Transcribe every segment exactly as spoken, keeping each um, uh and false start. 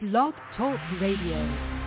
Blog Talk Radio.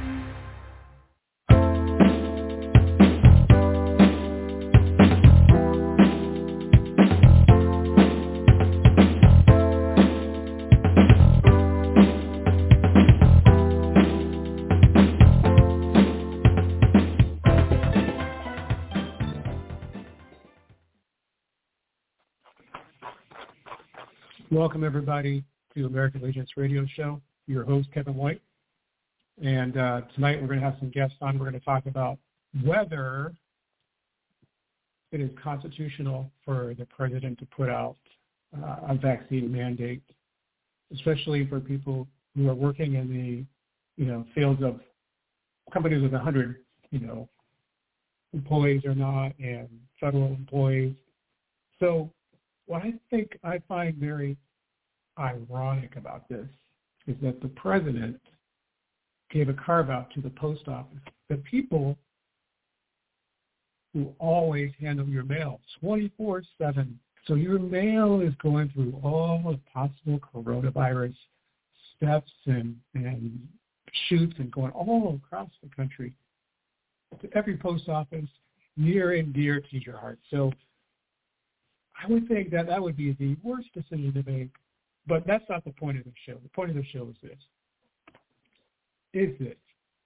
Welcome, everybody, to American Allegiance Radio Show. Your host, Kevin White. And uh, tonight we're going to have some guests on. We're going to talk about whether it is constitutional for the president to put out uh, a vaccine mandate, especially for people who are working in the, you know, fields of companies with one hundred, you know, employees or not, and federal employees. So what I think I find very ironic about this is that the president gave a carve-out to the post office. The people who always handle your mail twenty-four seven. So your mail is going through all the possible coronavirus steps and, and shoots and going all across the country to every post office, near and dear to your heart. So I would think that that would be the worst decision to make, but that's not the point of the show. The point of the show is this. Is it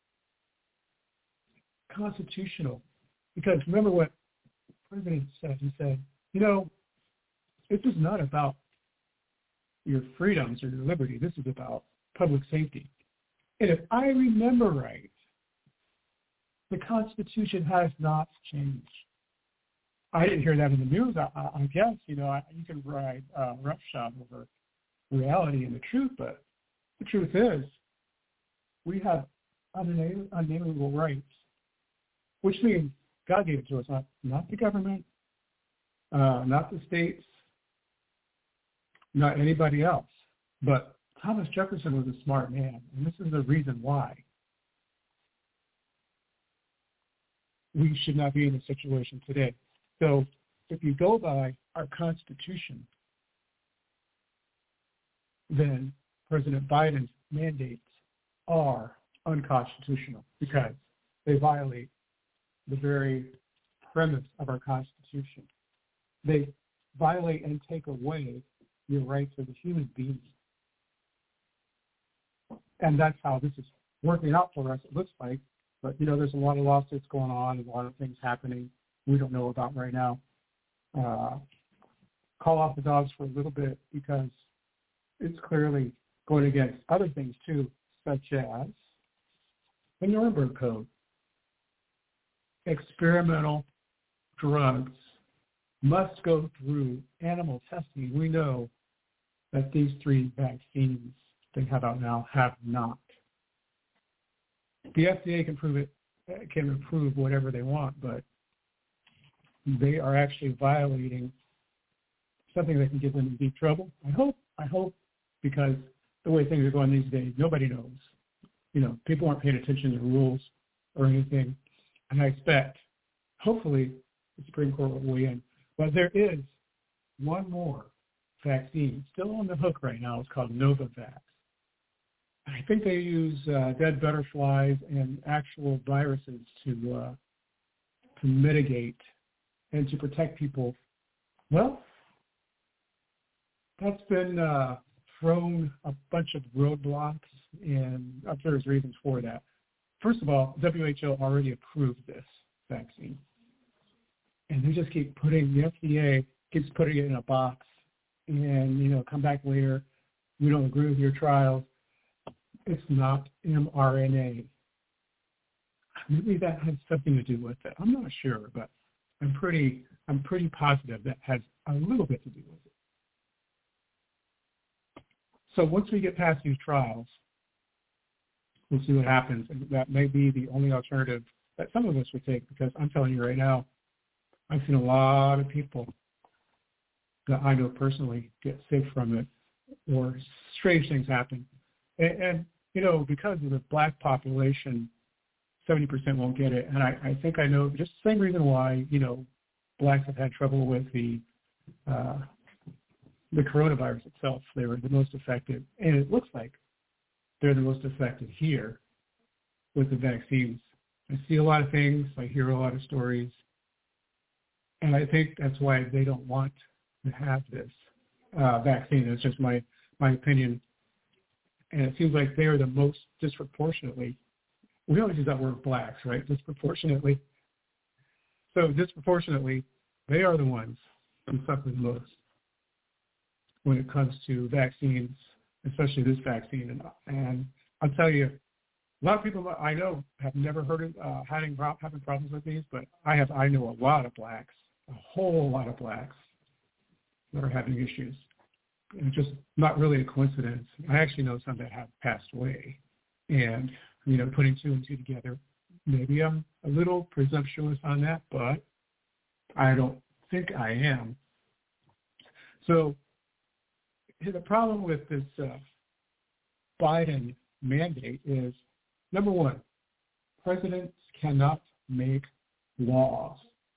constitutional? Because remember what the president said. He said, you know, this is not about your freedoms or your liberty. This is about public safety. And if I remember right, the Constitution has not changed. I didn't hear that in the news. I, I guess, you know, I, you can ride uh, roughshod over reality and the truth, but the truth is we have unenam- unalienable rights, which means God gave it to us, not, not the government, uh, not the states, not anybody else. But Thomas Jefferson was a smart man, and this is the reason why we should not be in this situation today. So if you go by our Constitution, then President Biden's mandates are unconstitutional because they violate the very premise of our Constitution. They violate and take away your rights as a human being. And that's how this is working out for us, it looks like. But, you know, there's a lot of lawsuits going on and a lot of things happening we don't know about right now. Uh, call off the dogs for a little bit because it's clearly going against other things too, such as the Nuremberg Code. Experimental drugs must go through animal testing. We know that these three vaccines they have out now have not. The F D A can prove it, can approve whatever they want, but they are actually violating something that can get them in deep trouble. I hope, I hope, because the way things are going these days, nobody knows. You know, people aren't paying attention to rules or anything. And I expect, hopefully, the Supreme Court will weigh in. But there is one more vaccine still on the hook right now. It's called Novavax. I think they use uh, dead butterflies and actual viruses to uh, to mitigate and to protect people. Well, that's been uh, thrown a bunch of roadblocks, and there's reasons for that. First of all, W H O already approved this vaccine, and they just keep putting, the F D A keeps putting it in a box, and, you know, come back later, we don't agree with your trials. It's not mRNA. Maybe that has something to do with it. I'm not sure, but I'm pretty I'm pretty positive that has a little bit to do with it. So once we get past these trials, we'll see what happens. And that may be the only alternative that some of us would take, because I'm telling you right now, I've seen a lot of people that I know personally get sick from it, or strange things happen. And, and you know, because of the black population, seventy percent won't get it. And I, I think I know just the same reason why, you know, blacks have had trouble with the uh, the coronavirus itself. They were the most affected. And it looks like they're the most effective here with the vaccines. I see a lot of things. I hear a lot of stories. And I think that's why they don't want to have this uh, vaccine. It's just my, my opinion. And it seems like they are the most disproportionately, we always use that word blacks, right? Disproportionately. So disproportionately, they are the ones who suffer the most when it comes to vaccines, especially this vaccine. And, and I'll tell you, a lot of people I know have never heard of uh, having, having problems with these, but I have. I know a lot of blacks, a whole lot of blacks that are having issues. And it's just not really a coincidence. I actually know some that have passed away. And, you know, putting two and two together, maybe I'm a little presumptuous on that, but I don't think I am. So the problem with this uh, Biden mandate is, number one, presidents cannot make laws.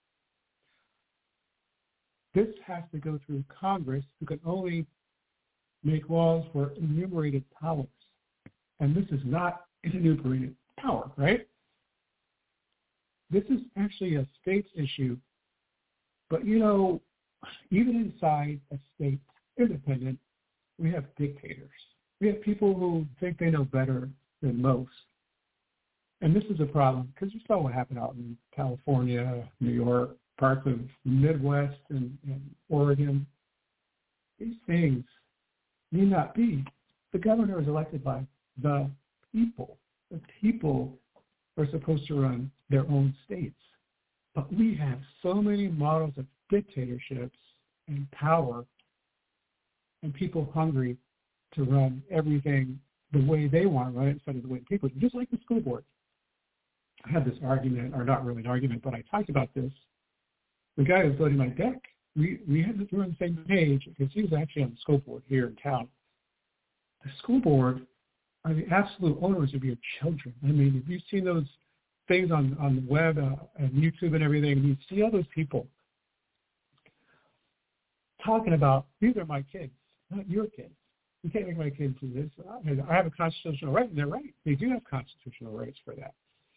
This has to go through Congress, who can only make laws for enumerated powers. And this is not an enumerated power, right? This is actually a state's issue. But, you know, even inside a state independent, we have dictators. We have people who think they know better than most. And this is a problem because you saw what happened out in California, New York, parts of the Midwest and, and Oregon. These things need not be. The governor is elected by the people. The people are supposed to run their own states. But we have so many models of dictatorships and power and people hungry to run everything the way they want to run it instead of the way people do, just like the school board. I had this argument, or not really an argument, but I talked about this. The guy who was voting my deck, we, we had to we were on the same page because he was actually on the school board here in town. The school board are the absolute owners of your children. I mean, if you've seen those things on, on the web uh, and YouTube and everything, and you see all those people talking about, these are my kids, not your kids. You can't make my kids do this. I have a constitutional right, and they're right. They do have constitutional rights for that.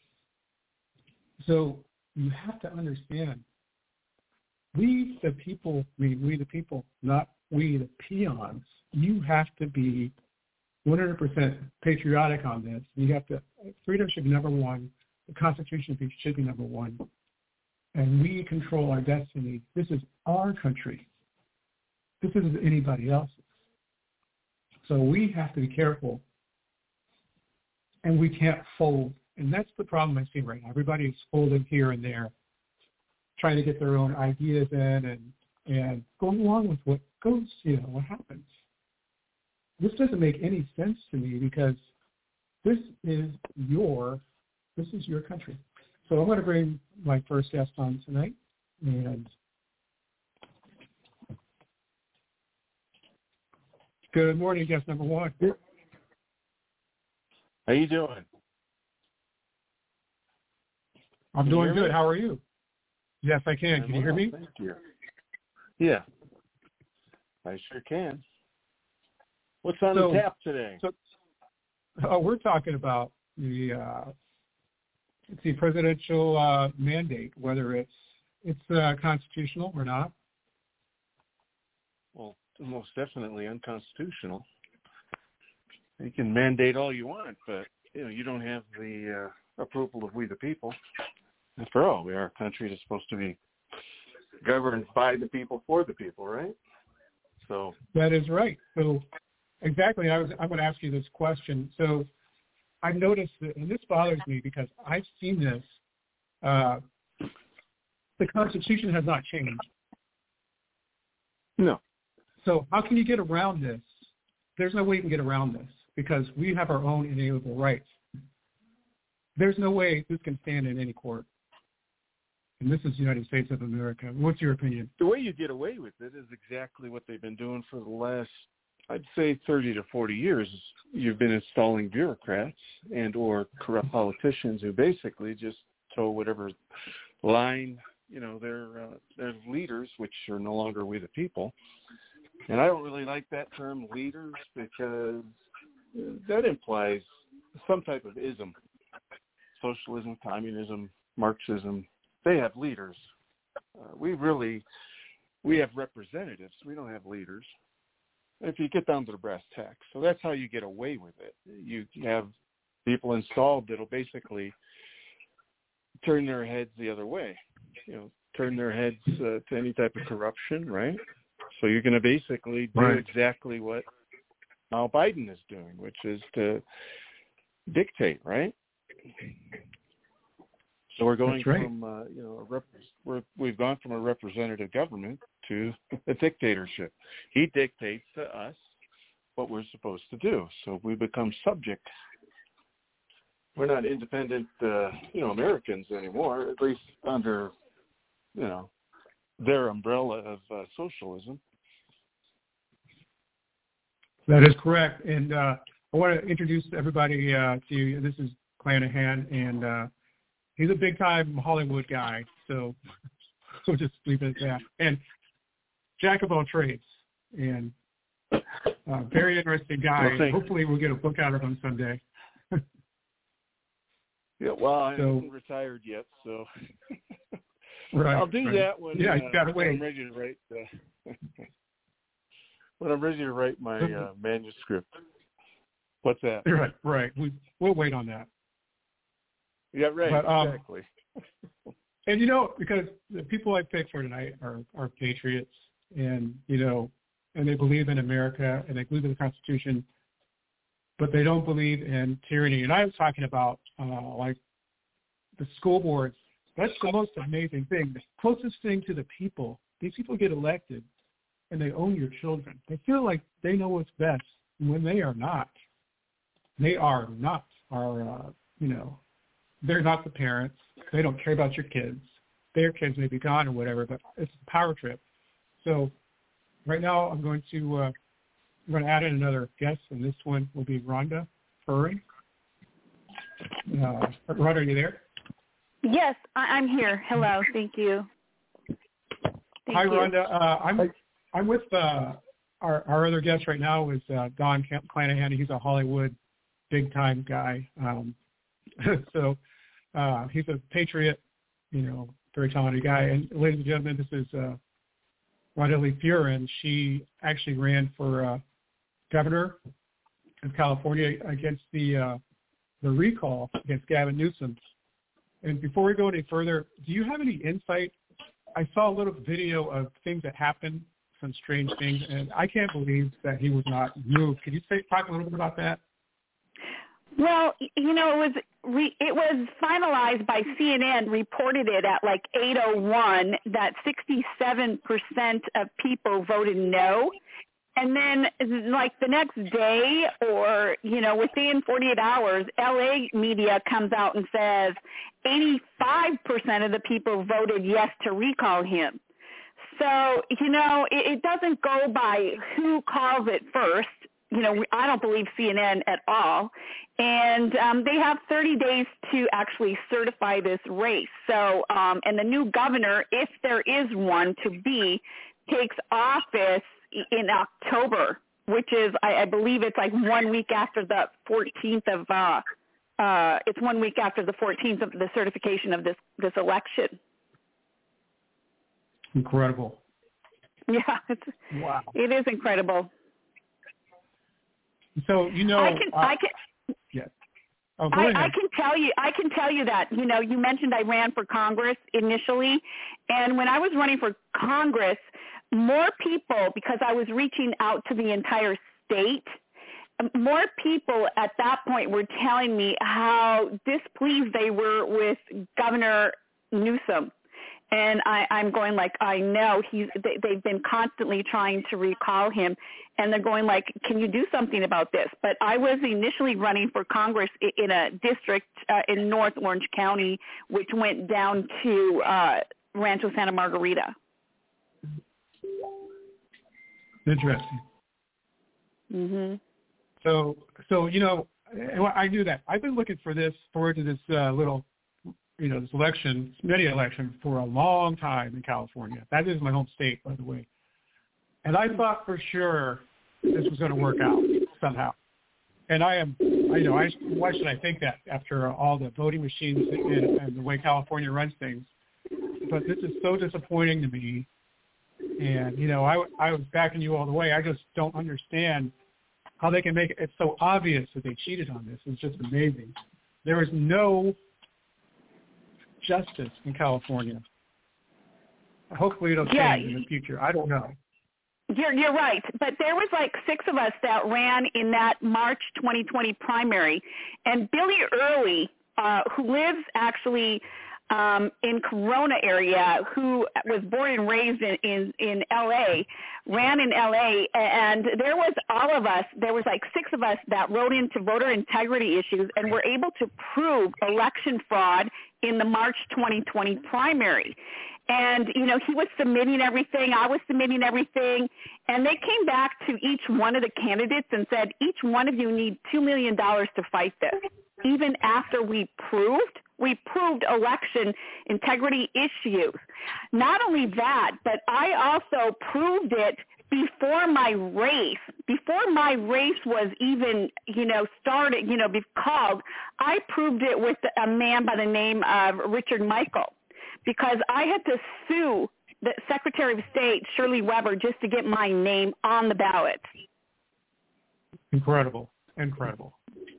So you have to understand, we the people, we, we the people, not we the peons, you have to be one hundred percent patriotic on this. You have to, freedom should be number one. The Constitution should be number one. And we control our destiny. This is our country. This isn't anybody else's. So we have to be careful. And we can't fold. And that's the problem I see right now. Everybody is folding here and there, trying to get their own ideas in and, and going along with what goes, you know, what happens. This doesn't make any sense to me because this is your, this is your country. So I'm going to bring my first guest on tonight. And good morning, guest number one. How you doing? I'm can doing good. Me? How are you? Yes, I can. I'm Can you well, hear me? Thank you. Yeah, I sure can. What's on so, the tap today? So, oh, we're talking about the uh, it's the presidential uh, mandate, whether it's it's uh, constitutional or not. Well, most definitely unconstitutional. You can mandate all you want, but you know you don't have the uh, approval of we the people. After all, we are a country that's supposed to be governed by the people for the people, right? So that is right. So exactly, I was I'm going to ask you this question. So I've noticed that, and this bothers me because I've seen this. Uh, the Constitution has not changed. No. So how can you get around this? There's no way you can get around this because we have our own inalienable rights. There's no way this can stand in any court. And this is the United States of America. What's your opinion? The way you get away with it is exactly what they've been doing for the last, I'd say, thirty to forty years. You've been installing bureaucrats and or corrupt politicians who basically just toe whatever line, you know, their uh, their leaders, which are no longer we the people. And I don't really like that term leaders because that implies some type of ism. Socialism, communism, Marxism, they have leaders. Uh, we really, we have representatives. We don't have leaders. If you get down to the brass tacks. So that's how you get away with it. You have people installed that'll basically turn their heads the other way, you know, turn their heads uh, to any type of corruption, right? So you're going to basically do right. exactly what Al Biden is doing, which is to dictate, right? So we're going right. from, uh, you know, a rep- we're, we've gone from a representative government to a dictatorship. He dictates to us what we're supposed to do, so we become subject. We're not independent, uh, you know, Americans anymore, at least under, you know, their umbrella of uh, socialism. That is correct. And uh, I want to introduce everybody uh, to you. This is Clanahan, and uh, he's a big-time Hollywood guy, so we'll just leave it at that. And jack of all trades, and uh, very interesting guy. Well, hopefully we'll get a book out of him someday. Yeah, well, I so, haven't retired yet, so right, I'll do right. that when, yeah, uh, you gotta when wait. I'm ready to write. Uh, when I'm ready to write my uh, manuscript. What's that? Right, right. We we'll wait on that. Yeah, right. But, um, exactly. And you know, because the people I picked for tonight are are patriots, and you know, and they believe in America and they believe in the Constitution, but they don't believe in tyranny. And I was talking about uh, like the school boards. That's the most amazing thing. The closest thing to the people. These people get elected, and they own your children. They feel like they know what's best when they are not. They are not. Are uh, you know? They're not the parents. They don't care about your kids. Their kids may be gone or whatever, but it's a power trip. So right now I'm going to uh, I'm going to add in another guest, and this one will be Rhonda Furry. Uh, Rhonda, are you there? Yes, I- I'm here. Hello. Thank you. Thank Hi, you. Rhonda. Uh, I'm I'm with uh, our our other guest right now is uh, Don Clanahan. He's a Hollywood big time guy. Um, so uh, he's a patriot, you know, very talented guy. And ladies and gentlemen, this is uh, Rhonda Lee Furin. She actually ran for uh, governor of California against the uh, the recall against Gavin Newsom. And before we go any further, do you have any insight? I saw a little video of things that happened, some strange things, and I can't believe that he was not moved. Could you say, talk a little bit about that? Well, you know, it was re- it was finalized by C N N, reported it at like eight oh one that sixty-seven percent of people voted no. And then like the next day or, you know, within forty-eight hours, L A media comes out and says eighty-five percent of the people voted yes to recall him. So, you know, it, it doesn't go by who calls it first. You know, I don't believe C N N at all. And um, they have thirty days to actually certify this race. So, um, and the new governor, if there is one to be, takes office in October, which is, I, I believe it's like one week after the fourteenth of, uh, uh, it's one week after the fourteenth of the certification of this, this election. Incredible. Yeah, it's, wow. It is incredible. So, you know, I can, uh, I can, yeah. Oh, go I, ahead. I can tell you, I can tell you that, you know, you mentioned I ran for Congress initially, and when I was running for Congress, more people, because I was reaching out to the entire state, more people at that point were telling me how displeased they were with Governor Newsom. And I, I'm going like, I know he's, they, they've been constantly trying to recall him, and they're going like, can you do something about this? But I was initially running for Congress in a district uh, in North Orange County, which went down to uh, Rancho Santa Margarita. Interesting. Mhm. So, so you know, I knew that. I've been looking for this, forward to this uh, little, you know, this election, mini election for a long time in California. That is my home state, by the way. And I thought for sure this was going to work out somehow. and I am, I know, I, why should I think that after all the voting machines and, and the way California runs things? But this is so disappointing to me. And, you know, I, I was backing you all the way. I just don't understand how they can make it. It's so obvious that they cheated on this. It's just amazing. There is no justice in California. Hopefully it'll change yeah. in the future. I don't know. You're you're right, but there was like six of us that ran in that March twenty twenty primary, and Billy Early, uh, who lives actually um, in Corona area, who was born and raised in, in in L A, ran in L A, and there was all of us. There was like six of us that wrote into voter integrity issues and were able to prove election fraud in the March twenty twenty primary. And, you know, he was submitting everything. I was submitting everything. And they came back to each one of the candidates and said, each one of you need two million dollars to fight this. Even after we proved, we proved election integrity issues. Not only that, but I also proved it before my race, before my race was even, you know, started, you know, be called. I proved it with a man by the name of Richard Michael, because I had to sue the Secretary of State, Shirley Weber, just to get my name on the ballot. Incredible. Incredible.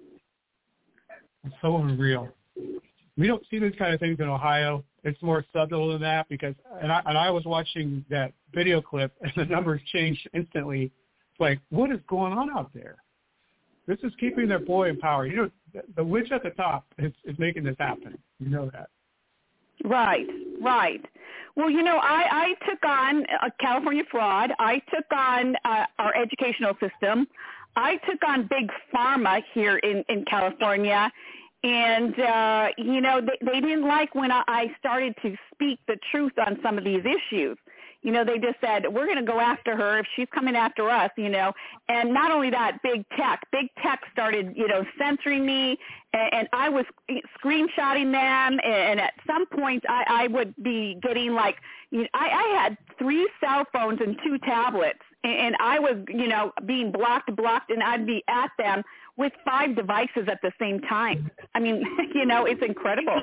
It's so unreal. We don't see these kind of things in Ohio. It's more subtle than that because, and I, and I was watching that video clip and the numbers changed instantly. It's like, what is going on out there? This is keeping their boy in power. You know, the, the witch at the top is, is making this happen. You know that. Right, right. Well, you know, I, I took on uh, California fraud. I took on uh, our educational system. I took on big pharma here in, in California. And, uh, you know, they, they didn't like when I, I started to speak the truth on some of these issues. You know, they just said, we're going to go after her if she's coming after us, you know. And not only that, big tech. Big tech started, you know, censoring me, and, and I was screenshotting them. And at some point, I, I would be getting, like, you know, I, I had three cell phones and two tablets. And, and I was, you know, being blocked, blocked, and I'd be at them with five devices at the same time. I mean, you know, it's incredible.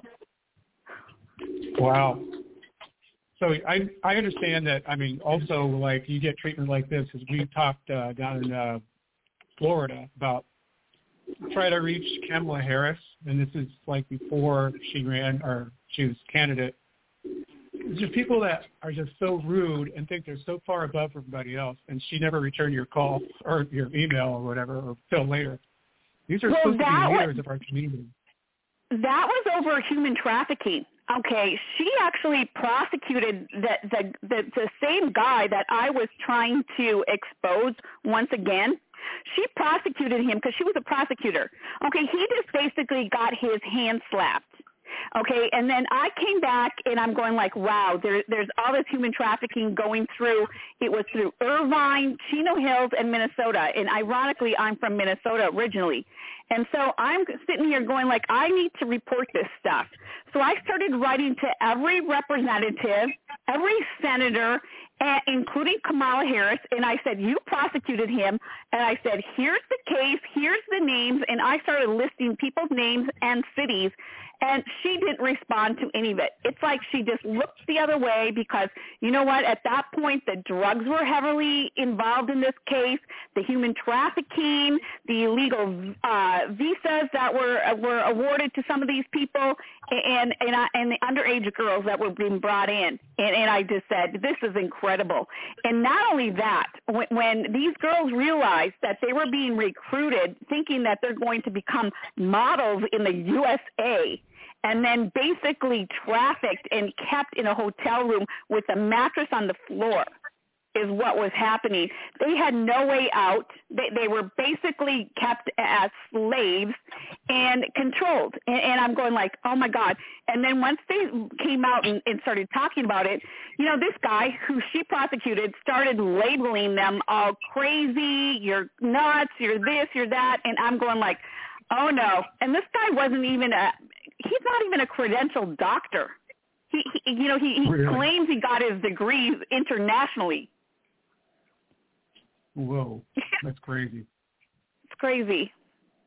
Wow. So I I understand that. I mean, also, like, you get treatment like this, as we talked uh, down in uh, Florida about try to reach Kamala Harris, and this is like before she ran or she was candidate. It's just people that are just so rude and think they're so far above everybody else, and she never returned your call or your email or whatever, or till later. These are well, supposed to be leaders was, of our community. That was over human trafficking. Okay, she actually prosecuted the, the the the same guy that I was trying to expose once again. She prosecuted him because she was a prosecutor. Okay, he just basically got his hand slapped. Okay, and then I came back and I'm going like, wow, there, there's all this human trafficking going through. It was through Irvine, Chino Hills, and Minnesota. And ironically, I'm from Minnesota originally. And so I'm sitting here going like, I need to report this stuff. So I started writing to every representative, every senator, uh, including Kamala Harris, and I said, you prosecuted him. And I said, here's the case, here's the names, and I started listing people's names and cities. And she didn't respond to any of it. It's like she just looked the other way because, you know what, at that point, the drugs were heavily involved in this case, the human trafficking, the illegal uh, visas that were were awarded to some of these people, and and, I, and the underage girls that were being brought in. And, and I just said, this is incredible. And not only that, when, when these girls realized that they were being recruited thinking that they're going to become models in the U S A, and then basically trafficked and kept in a hotel room with a mattress on the floor is what was happening. They had no way out. They, they were basically kept as slaves and controlled. And, and I'm going like, oh, my God. And then once they came out and, and started talking about it, you know, this guy who she prosecuted started labeling them all crazy, you're nuts, you're this, you're that. And I'm going like, oh, no. And this guy wasn't even a – he's not even a credentialed doctor. He, he you know, he, he really? claims he got his degrees internationally. Whoa, that's crazy. It's crazy.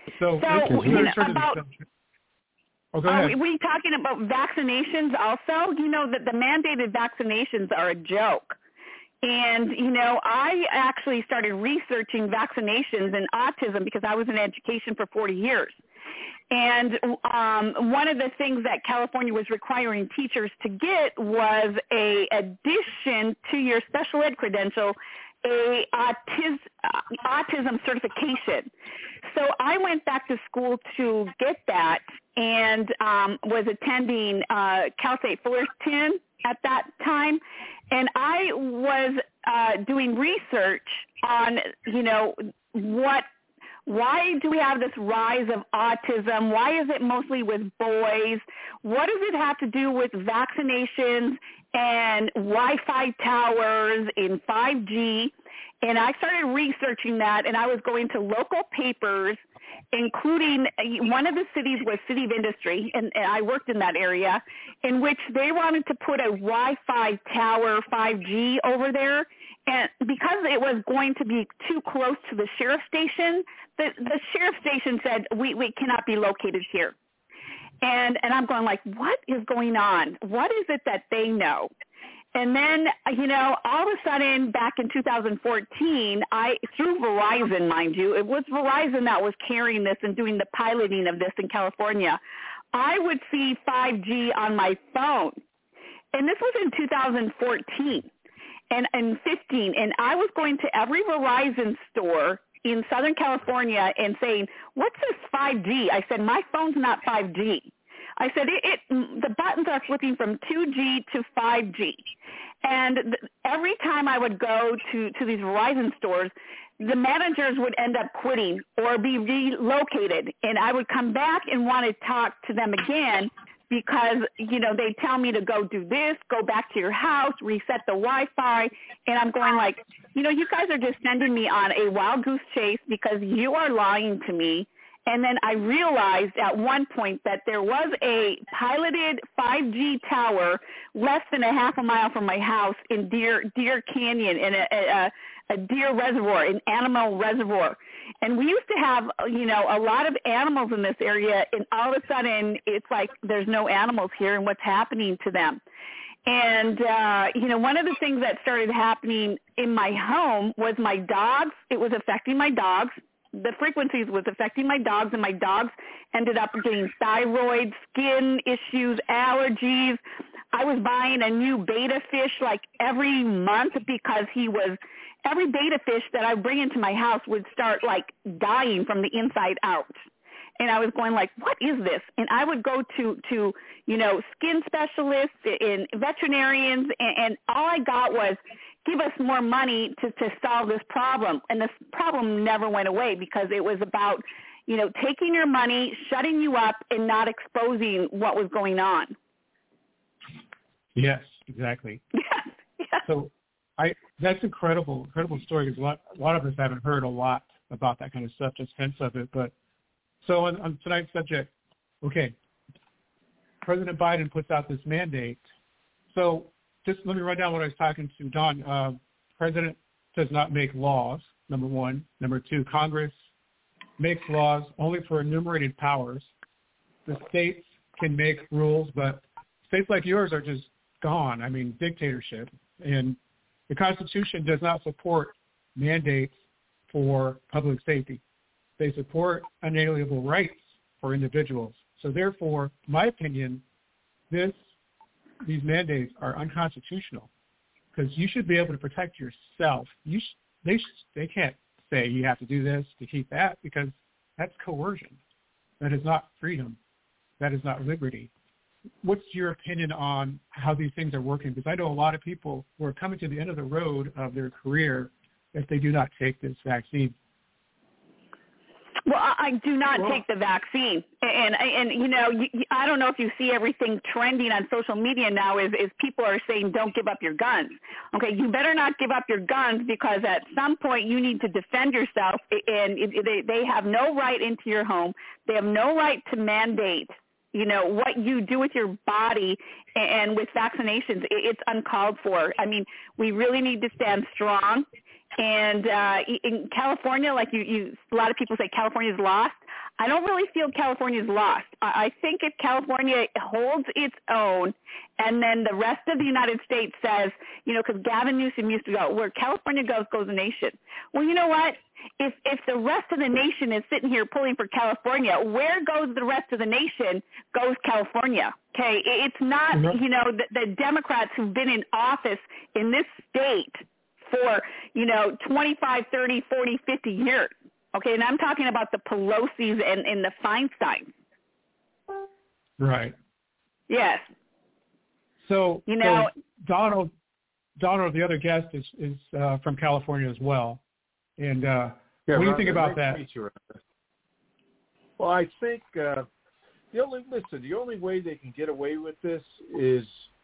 So, so you know, sort of about, oh, go ahead. Are we talking about vaccinations also? You know that the mandated vaccinations are a joke. And, you know, I actually started researching vaccinations and autism because I was in education for forty years. And um, one of the things that California was requiring teachers to get was a addition to your special ed credential, a autis, uh, autism certification. So I went back to school to get that and um, was attending uh, Cal State Fullerton at that time. And I was uh, doing research on, you know, what why do we have this rise of autism? Why is it mostly with boys? What does it have to do with vaccinations and Wi-Fi towers in five G? And I started researching that, and I was going to local papers, including one of the cities was City of Industry, and, and I worked in that area, in which they wanted to put a Wi-Fi tower five G over there. And because it was going to be too close to the sheriff station, the, the sheriff station said, we, we cannot be located here. And, and I'm going like, what is going on? What is it that they know? And then, you know, all of a sudden back in two thousand fourteen, I, through Verizon, mind you, it was Verizon that was carrying this and doing the piloting of this in California. I would see five G on my phone. And this was in two thousand fourteen. And, and fifteen, and I was going to every Verizon store in Southern California and saying, what's this five G? I said, my phone's not five G. I said, it, it the buttons are flipping from two G to five G. And th- every time I would go to, to these Verizon stores, the managers would end up quitting or be relocated, and I would come back and want to talk to them again because, you know, they tell me to go do this, go back to your house, reset the Wi-Fi, and I'm going like, you know, you guys are just sending me on a wild goose chase because you are lying to me. And then I realized at one point that there was a piloted five G tower less than a half a mile from my house in Deer, Deer Canyon in a, a, a deer reservoir, an animal reservoir. And we used to have, you know, a lot of animals in this area, and all of a sudden it's like there's no animals here and what's happening to them. And, uh, you know, one of the things that started happening in my home was my dogs. It was affecting my dogs. The frequencies was affecting my dogs, and my dogs ended up getting thyroid, skin issues, allergies. I was buying a new betta fish like every month because he was, every betta fish that I bring into my house would start like dying from the inside out. And I was going like, what is this? And I would go to, to you know, skin specialists and veterinarians, and, and all I got was, give us more money to, to solve this problem. And this problem never went away because it was about, you know, taking your money, shutting you up, and not exposing what was going on. Yes, exactly. Yes, yes. So I that's incredible, incredible story because a lot, a lot of us haven't heard a lot about that kind of stuff, just hints of it. But so on, on tonight's subject, okay, President Biden puts out this mandate. So just let me run down what I was talking to Don. Uh, President does not make laws, number one. Number two, Congress makes laws only for enumerated powers. The states can make rules, but states like yours are just gone. I mean, dictatorship. And the Constitution does not support mandates for public safety. They support unalienable rights for individuals. So therefore, my opinion, this these mandates are unconstitutional because you should be able to protect yourself. You sh- they sh- they can't say you have to do this to keep that because that's coercion. That is not freedom. That is not liberty. What's your opinion on how these things are working? Because I know a lot of people who are coming to the end of the road of their career if they do not take this vaccine. Well, I do not well, take the vaccine, and and you know, you, I don't know if you see everything trending on social media now is is people are saying don't give up your guns. Okay, you better not give up your guns because at some point you need to defend yourself, and it, they they have no right into your home. They have no right to mandate, you know, what you do with your body, and with vaccinations, it's uncalled for. I mean, we really need to stand strong. And uh, in California, like you, you, a lot of people say California's lost. I don't really feel California's lost. I, I think if California holds its own, and then the rest of the United States says, you know, because Gavin Newsom used to go, where California goes, goes the nation. Well, you know what? If if the rest of the nation is sitting here pulling for California, where goes the rest of the nation? Goes California. Okay, it's not, you know, the, the Democrats who've been in office in this state for, you know, twenty-five, thirty, forty, fifty years. Okay, and I'm talking about the Pelosi's and, and the Feinsteins. Right. Yes. So, you know, so Donald, Donald, the other guest is is uh, from California as well. And uh, yeah, what do you Ron, think about that? You, well, I think uh, the only listen. The only way they can get away with this is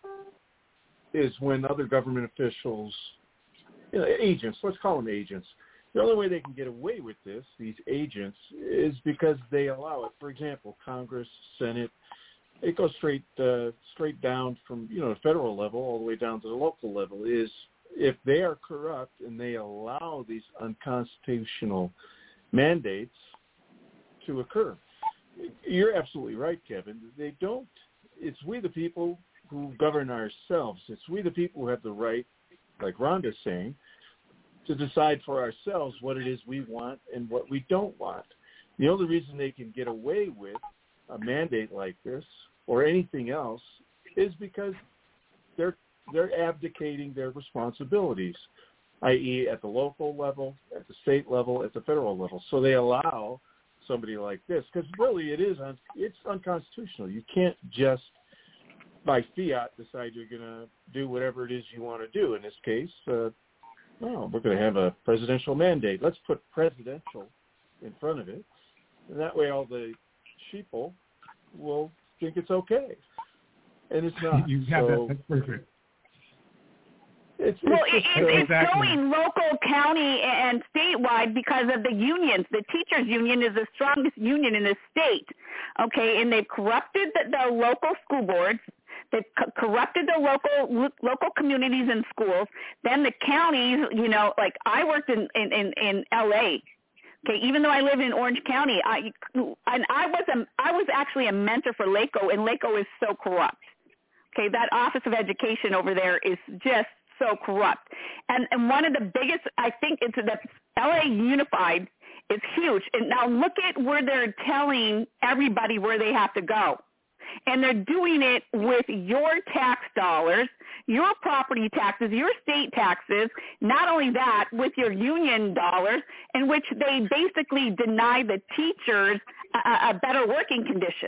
is when other government officials, you know, agents. Let's call them agents. The only way they can get away with this, these agents, is because they allow it. For example, Congress, Senate, it goes straight uh, straight down from, you know, the federal level all the way down to the local level, is if they are corrupt and they allow these unconstitutional mandates to occur. You're absolutely right, Kevin. They don't. It's we the people who govern ourselves. It's we the people who have the right, like Rhonda's saying, to decide for ourselves what it is we want and what we don't want. The only reason they can get away with a mandate like this or anything else is because they're they're abdicating their responsibilities, that is at the local level, at the state level, at the federal level. So they allow somebody like this, because really it is un, it's unconstitutional. You can't just by fiat decide you're going to do whatever it is you want to do. In this case, uh, no, we're going to have a presidential mandate. Let's put presidential in front of it, and that way all the sheeple will think it's okay, and it's not. You have so, that. That's perfect. It's, well, it's, it, just, it's exactly. going local, county, and statewide because of the unions. The teachers' union is the strongest union in the state, okay, and they've corrupted the, the local school boards. They've co- corrupted the local local communities and schools. Then the counties, you know, like I worked in, in, in, in L A, okay, even though I live in Orange County, I and I was a, I was actually a mentor for LACO, and LACO is so corrupt. Okay, that Office of Education over there is just so corrupt. And and one of the biggest, I think, it's that L A Unified is huge. And now look at where they're telling everybody where they have to go. And they're doing it with your tax dollars, your property taxes, your state taxes, not only that, with your union dollars, in which they basically deny the teachers a, a better working condition.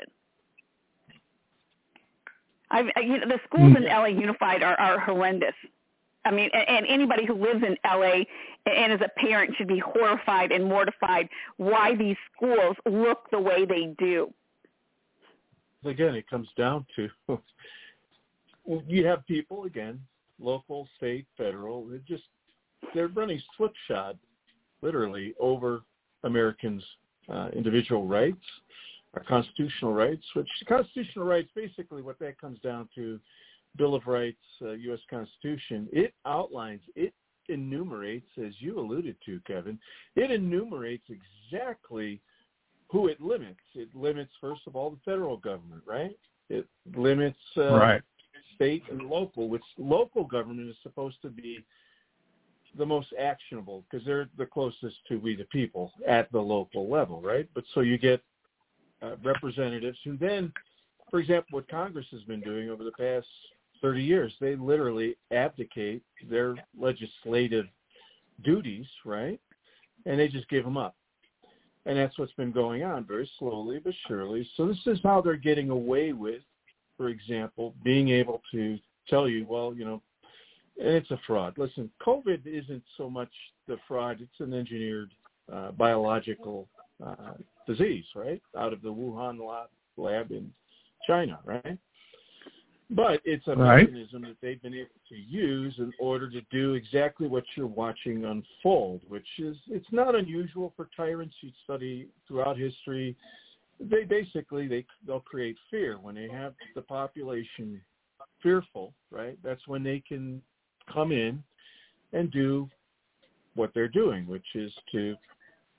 I, you know, the schools mm-hmm. in L A Unified are, are horrendous. I mean, and, and anybody who lives in L A and is a parent should be horrified and mortified why these schools look the way they do. Again, it comes down to you have people, again, local, state, federal, they're just they're running slipshod, literally, over Americans' uh, individual rights, our constitutional rights, which constitutional rights, basically what that comes down to, Bill of Rights, uh, U S Constitution, it outlines, it enumerates, as you alluded to, Kevin, it enumerates exactly who it limits. It limits, first of all, the federal government, right? It limits uh, right. state and local, which local government is supposed to be the most actionable because they're the closest to we the people at the local level, right? But so you get uh, representatives who then, for example, what Congress has been doing over the past thirty years, they literally abdicate their legislative duties, right? And they just give them up. And that's what's been going on very slowly but surely. So this is how they're getting away with, for example, being able to tell you, well, you know, and it's a fraud. Listen, COVID isn't so much the fraud. It's an engineered uh, biological uh, disease, right, out of the Wuhan lab in China, right? But it's a right. mechanism that they've been able to use in order to do exactly what you're watching unfold, which is it's not unusual for tyrants you study throughout history. They basically, they, they'll create fear. When they have the population fearful, right, that's when they can come in and do what they're doing, which is to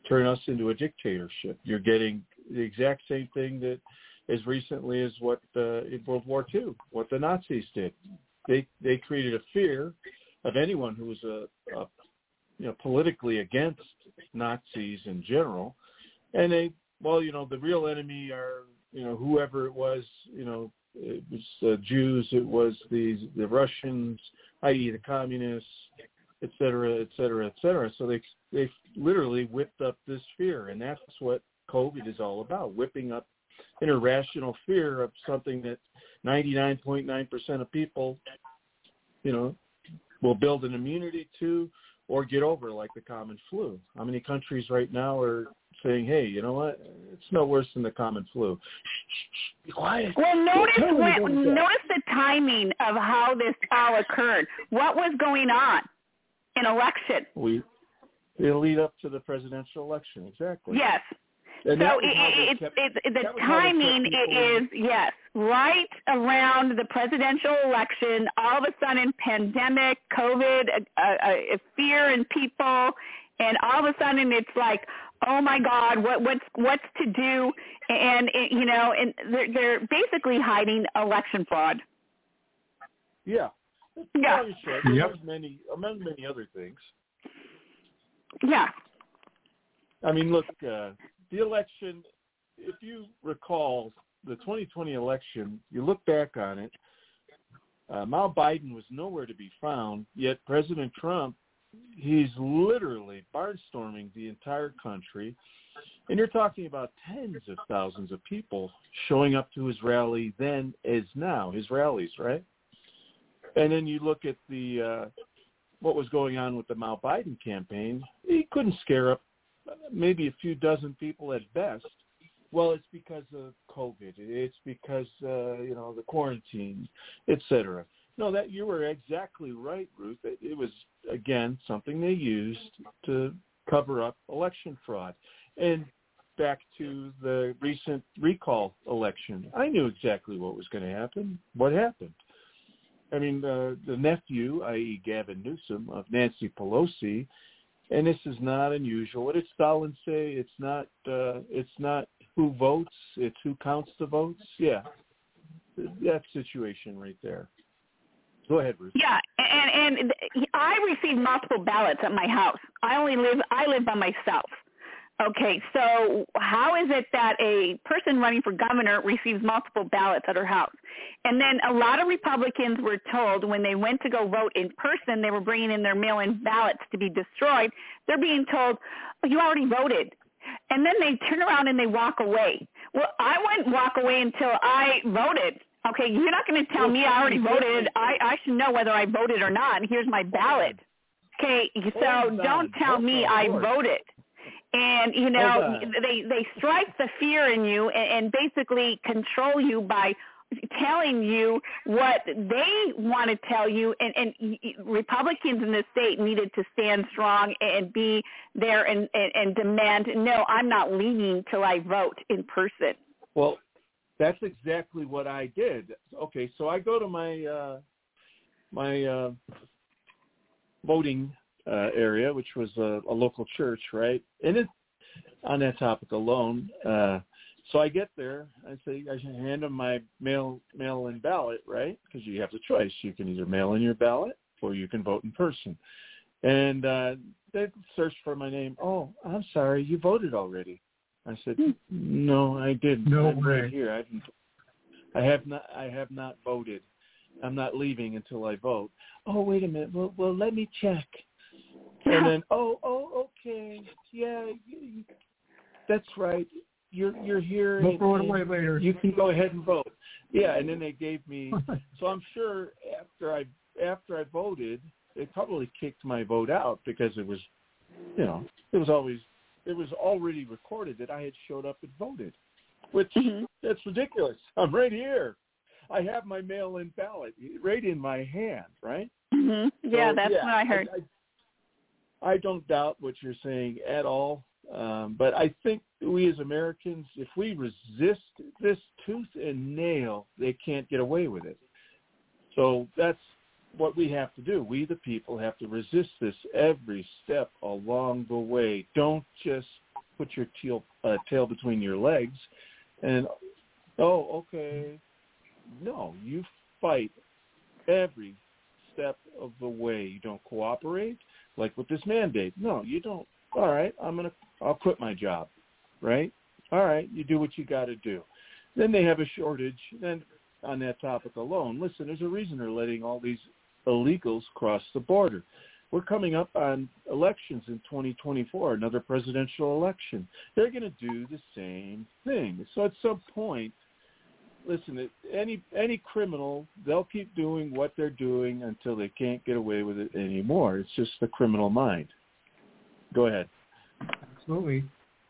turn us into a dictatorship. You're getting the exact same thing that as recently as what uh, in World War Two, what the Nazis did. They they created a fear of anyone who was a, a you know politically against Nazis in general, and they well you know the real enemy are you know whoever it was you know it was the Jews, it was the the Russians, that is the communists, et cetera, et cetera, et cetera. So they they literally whipped up this fear, and that's what COVID is all about, whipping up an irrational fear of something that ninety-nine point nine percent of people, you know, will build an immunity to or get over, like the common flu. How many countries right now are saying, hey, you know what, it's no worse than the common flu. Be quiet. Well, notice when, notice the timing of how this all occurred. What was going on? An election. We it'll lead up to the presidential election, exactly. Yes. And so it, it, it, it, the timing is, yes, right around the presidential election, all of a sudden pandemic, COVID, a, a, a fear in people, and all of a sudden it's like, oh my God, what, what's what's to do? And, it, you know, and they're, they're basically hiding election fraud. Yeah. Yeah. Sure. Yep. Among many, among many other things. Yeah. I mean, look, uh, the election, if you recall the twenty twenty election, you look back on it, uh, Mao Biden was nowhere to be found, yet President Trump, he's literally barnstorming the entire country. And you're talking about tens of thousands of people showing up to his rally then as now, his rallies, right? And then you look at the uh, what was going on with the Mao Biden campaign, he couldn't scare up maybe a few dozen people at best. Well, it's because of COVID. It's because, uh, you know, the quarantine, et cetera. No, that you were exactly right, Ruth. It, it was, again, something they used to cover up election fraud. And back to the recent recall election, I knew exactly what was going to happen. What happened? I mean, uh, the nephew, that is. Gavin Newsom, of Nancy Pelosi, and this is not unusual. What did Stalin say? It's not. Uh, it's not who votes. It's who counts the votes. Yeah, that situation right there. Go ahead, Ruth. Yeah, and and I received multiple ballots at my house. I only live. I live by myself. Okay, so how is it that a person running for governor receives multiple ballots at her house? And then a lot of Republicans were told when they went to go vote in person, they were bringing in their mail-in ballots to be destroyed. They're being told, oh, you already voted. And then they turn around and they walk away. Well, I wouldn't walk away until I voted. Okay, you're not going to tell me I already voted. I, I should know whether I voted or not. And here's my ballot. Okay, so don't tell me I voted. And, you know, they, they strike the fear in you and, and basically control you by telling you what they want to tell you. And, and Republicans in the state needed to stand strong and be there and, and, and demand, no, I'm not leaving till I vote in person. Well, that's exactly what I did. Okay, so I go to my uh, my uh, voting Uh, area, which was a, a local church, right? And it, on that topic alone, uh, so I get there, I say, I should hand them my mail, mail-in ballot, right? Because you have the choice. You can either mail in your ballot or you can vote in person. And uh, they searched for my name. Oh, I'm sorry, you voted already. I said, no, I didn't. No I'm way. right here. I, haven't, I have not. I have not voted. I'm not leaving until I vote. Oh, wait a minute. Well, well, let me check. And then, oh, oh, okay, yeah, that's right. You're you're here. We'll throw it and away later. You can go ahead and vote. Yeah, and then they gave me. So I'm sure after I after I voted, they probably kicked my vote out because it was, you know, it was always it was already recorded that I had showed up and voted, which mm-hmm. that's ridiculous. I'm right here. I have my mail-in ballot right in my hand, right? Mm-hmm. Yeah, so, that's yeah, what I heard. I, I, I don't doubt what you're saying at all, um, but I think we as Americans, if we resist this tooth and nail, they can't get away with it. So that's what we have to do. We, the people, have to resist this every step along the way. Don't just put your tail, uh, tail between your legs and, oh, okay. No, you fight every step of the way. You don't cooperate, like with this mandate. No, you don't. All right, I'm gonna. I'll quit my job. Right? All right, you do what you got to do. Then they have a shortage. Then on that topic alone, listen, there's a reason they're letting all these illegals cross the border. We're coming up on elections in twenty twenty-four, another presidential election. They're going to do the same thing. So at some point, listen, any any criminal, they'll keep doing what they're doing until they can't get away with it anymore. It's just the criminal mind. Go ahead. Absolutely.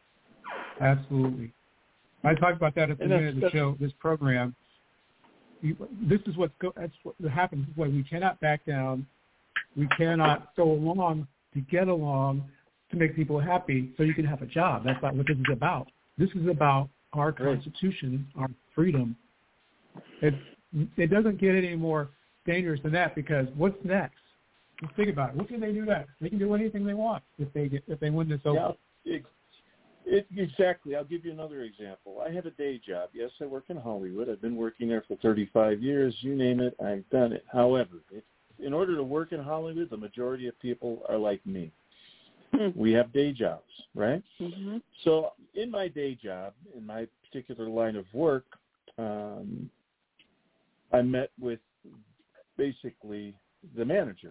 Absolutely. I talked about that at the beginning of the show, this program. You, this is what's go, that's what happens. When we cannot back down, we cannot go along to get along to make people happy so you can have a job. That's not what this is about. This is about our Constitution, our freedom. It, it doesn't get any more dangerous than that, because what's next? Just think about it. What can they do next? They can do anything they want if they get if they win this over. Yeah, it, it, exactly. I'll give you another example. I have a day job. Yes, I work in Hollywood. I've been working there for thirty-five years. You name it, I've done it. However, it, in order to work in Hollywood, the majority of people are like me. Mm-hmm. We have day jobs, right? Mm-hmm. So in my day job, in my particular line of work, um, I met with basically the manager.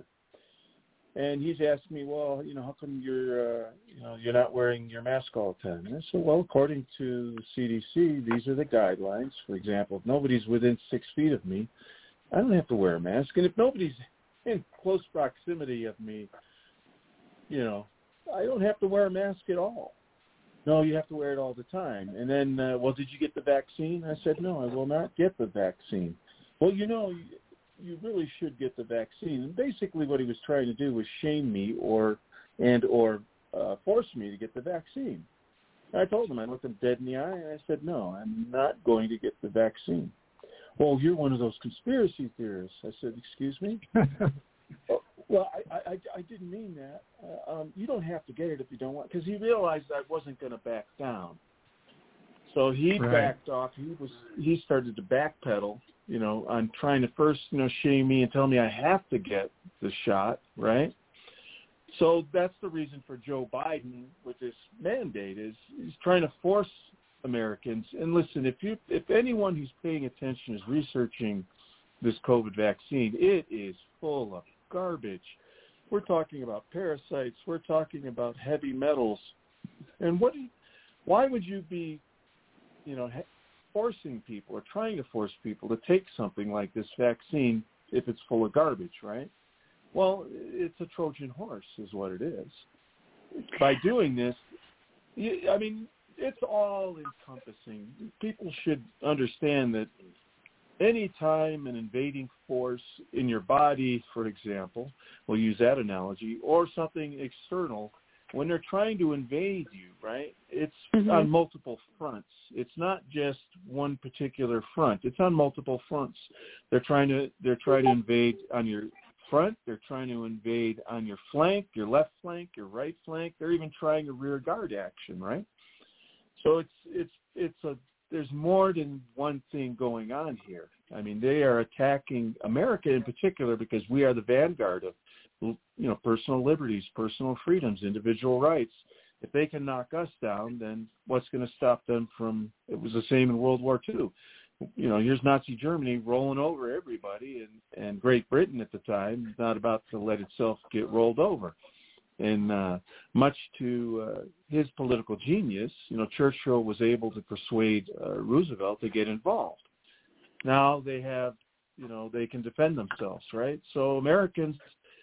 And he's asked me, well, you know, how come you're, uh, you know, you're not wearing your mask all the time? And I said, well, according to the C D C, these are the guidelines. For example, if nobody's within six feet of me, I don't have to wear a mask. And if nobody's in close proximity of me, you know, I don't have to wear a mask at all. No, you have to wear it all the time. And then, uh, well, did you get the vaccine? I said, no, I will not get the vaccine. Well, you know, you really should get the vaccine. And basically what he was trying to do was shame me or and or uh, force me to get the vaccine. And I told him, I looked him dead in the eye, and I said, no, I'm not going to get the vaccine. Well, you're one of those conspiracy theorists. I said, excuse me? oh, well, I, I, I didn't mean that. Uh, um, you don't have to get it if you don't want, because he realized I wasn't going to back down. So he right. backed off. He was he started to backpedal, you know, on trying to first, you know, shame me and tell me I have to get the shot, right? So that's the reason for Joe Biden with this mandate is he's trying to force Americans. And listen, if you if anyone who's paying attention is researching this COVID vaccine, it is full of garbage. We're talking about parasites. We're talking about heavy metals. And what? Do you, why would you be, you know, forcing people or trying to force people to take something like this vaccine if it's full of garbage, right? Well, it's a Trojan horse is what it is. By doing this, you, I mean, it's all encompassing. People should understand that any time an invading force in your body, for example, we'll use that analogy, or something external, when they're trying to invade you, right, it's mm-hmm. on multiple fronts. It's not just one particular front. It's on multiple fronts. They're trying to they're trying to invade on your front. They're trying to invade on your flank, your left flank, your right flank. They're even trying a rear guard action, right? So it's it's it's a there's more than one thing going on here. I mean, they are attacking America in particular because we are the vanguard of, you know, personal liberties, personal freedoms, individual rights. If they can knock us down, then what's going to stop them from, it was the same in World War Two. You know, here's Nazi Germany rolling over everybody, and, and Great Britain at the time is not about to let itself get rolled over. And uh, much to uh, his political genius, you know, Churchill was able to persuade uh, Roosevelt to get involved. Now they have, you know, they can defend themselves, right? So Americans,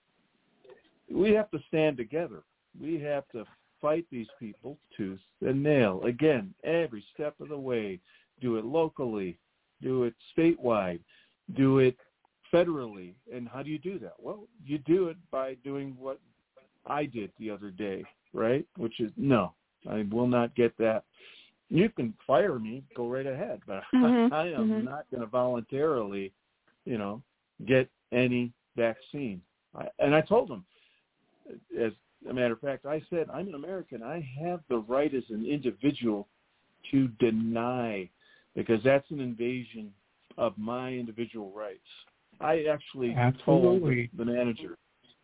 we have to stand together. We have to fight these people tooth and nail. Again, every step of the way. Do it locally. Do it statewide. Do it federally. And how do you do that? Well, you do it by doing what I did the other day, right? Which is, no, I will not get that. You can fire me, go right ahead, but mm-hmm. I am mm-hmm. not going to voluntarily, you know, get any vaccine. I, and I told them, as a matter of fact, I said, I'm an American. I have the right as an individual to deny, because that's an invasion of my individual rights. I actually Absolutely. told the manager.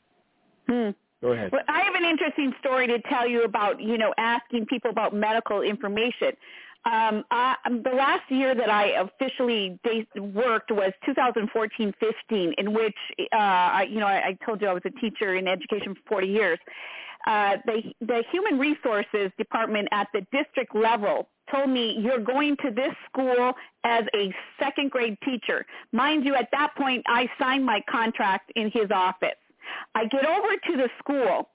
Hmm. Go ahead. Well, I have an interesting story to tell you about, you know, asking people about medical information. Um, I, the last year that I officially worked was two thousand fourteen fifteen, in which, uh, I, you know, I, I told you I was a teacher in education for forty years. Uh, the, the human resources department at the district level told me, you're going to this school as a second grade teacher. Mind you, at that point, I signed my contract in his office. I get over to the school,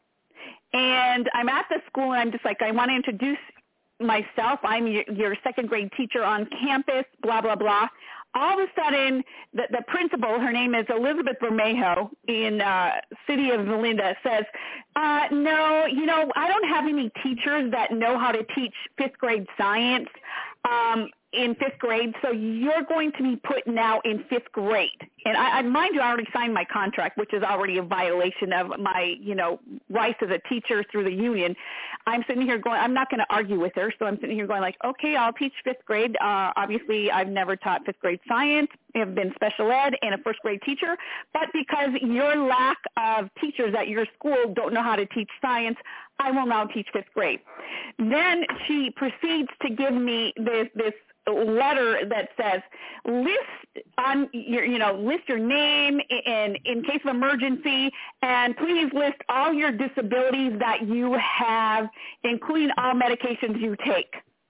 and I'm at the school, and I'm just like, I want to introduce myself. I'm your, your second grade teacher on campus, blah, blah, blah. All of a sudden, the, the principal, her name is Elizabeth Bermejo in uh, City of Melinda, says, uh, no, you know, I don't have any teachers that know how to teach fifth grade science um, in fifth grade, so you're going to be put now in fifth grade. And I, I mind you, I already signed my contract, which is already a violation of my, you know, rights as a teacher through the union. I'm sitting here going, I'm not going to argue with her, so I'm sitting here going like, okay, I'll teach fifth grade. Uh, obviously, I've never taught fifth grade science. I've been special ed and a first grade teacher, but because your lack of teachers at your school don't know how to teach science, I will now teach fifth grade. Then she proceeds to give me this, this letter that says, list on your, you know, list your name in, in case of emergency, and please list all your disabilities that you have, including all medications you take.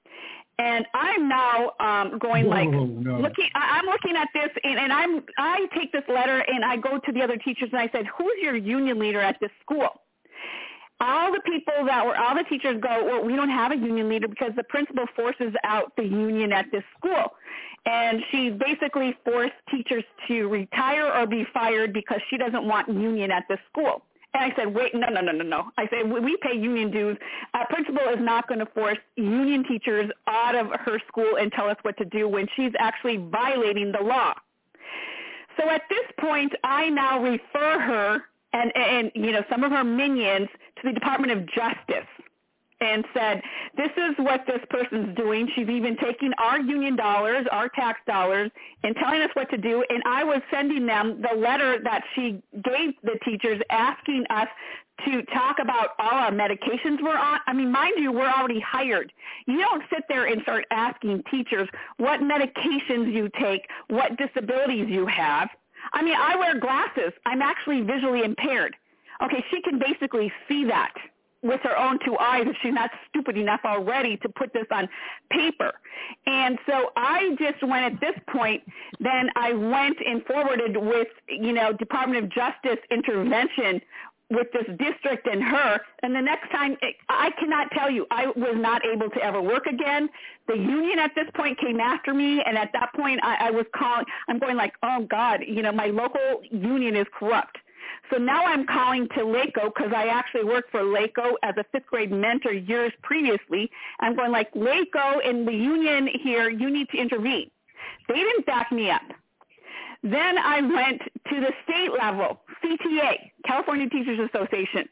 And I'm now um, going Whoa, like, no. looking, I, I'm looking at this, and, and I'm, I take this letter and I go to the other teachers and I said, who's your union leader at this school? All the people that were, all the teachers go, well, we don't have a union leader because the principal forces out the union at this school. And she basically forced teachers to retire or be fired because she doesn't want union at this school. And I said, wait, no, no, no, no, no. I said, we pay union dues. A principal is not going to force union teachers out of her school and tell us what to do when she's actually violating the law. So at this point, I now refer her and, and, you know, some of her minions to the Department of Justice and said, this is what this person's doing. She's even taking our union dollars, our tax dollars, and telling us what to do. And I was sending them the letter that she gave the teachers asking us to talk about all our medications we're on. I mean, mind you, we're already hired. You don't sit there and start asking teachers what medications you take, what disabilities you have. I mean, I wear glasses. I'm actually visually impaired. Okay, she can basically see that with her own two eyes if she's not stupid enough already to put this on paper. And so I just went at this point, then I went and forwarded with, you know, Department of Justice intervention with this district and her. And the next time, I cannot tell you, I was not able to ever work again. The union at this point came after me, and at that point I, I was calling, I'm going like, oh God, you know, my local union is corrupt. So now I'm calling to LACO because I actually worked for LACO as a fifth grade mentor years previously. I'm going like, LACO and the union here, you need to intervene. They didn't back me up. Then I went to the state level, C T A, California Teachers Association.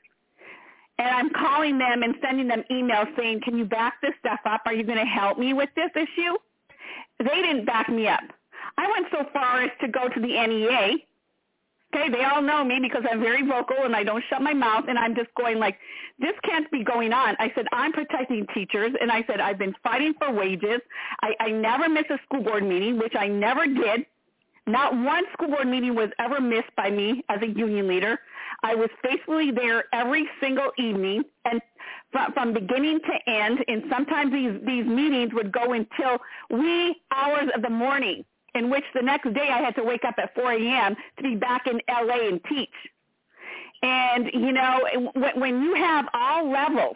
And I'm calling them and sending them emails saying, can you back this stuff up? Are you going to help me with this issue? They didn't back me up. I went so far as to go to the N E A. Okay, they all know me because I'm very vocal and I don't shut my mouth, and I'm just going like, this can't be going on. I said, I'm protecting teachers, and I said, I've been fighting for wages. I, I never miss a school board meeting, which I never did. Not one school board meeting was ever missed by me as a union leader. I was faithfully there every single evening, and from, from beginning to end, and sometimes these, these meetings would go until wee hours of the morning, in which the next day I had to wake up at four a.m. to be back in L A and teach. And, you know, when you have all levels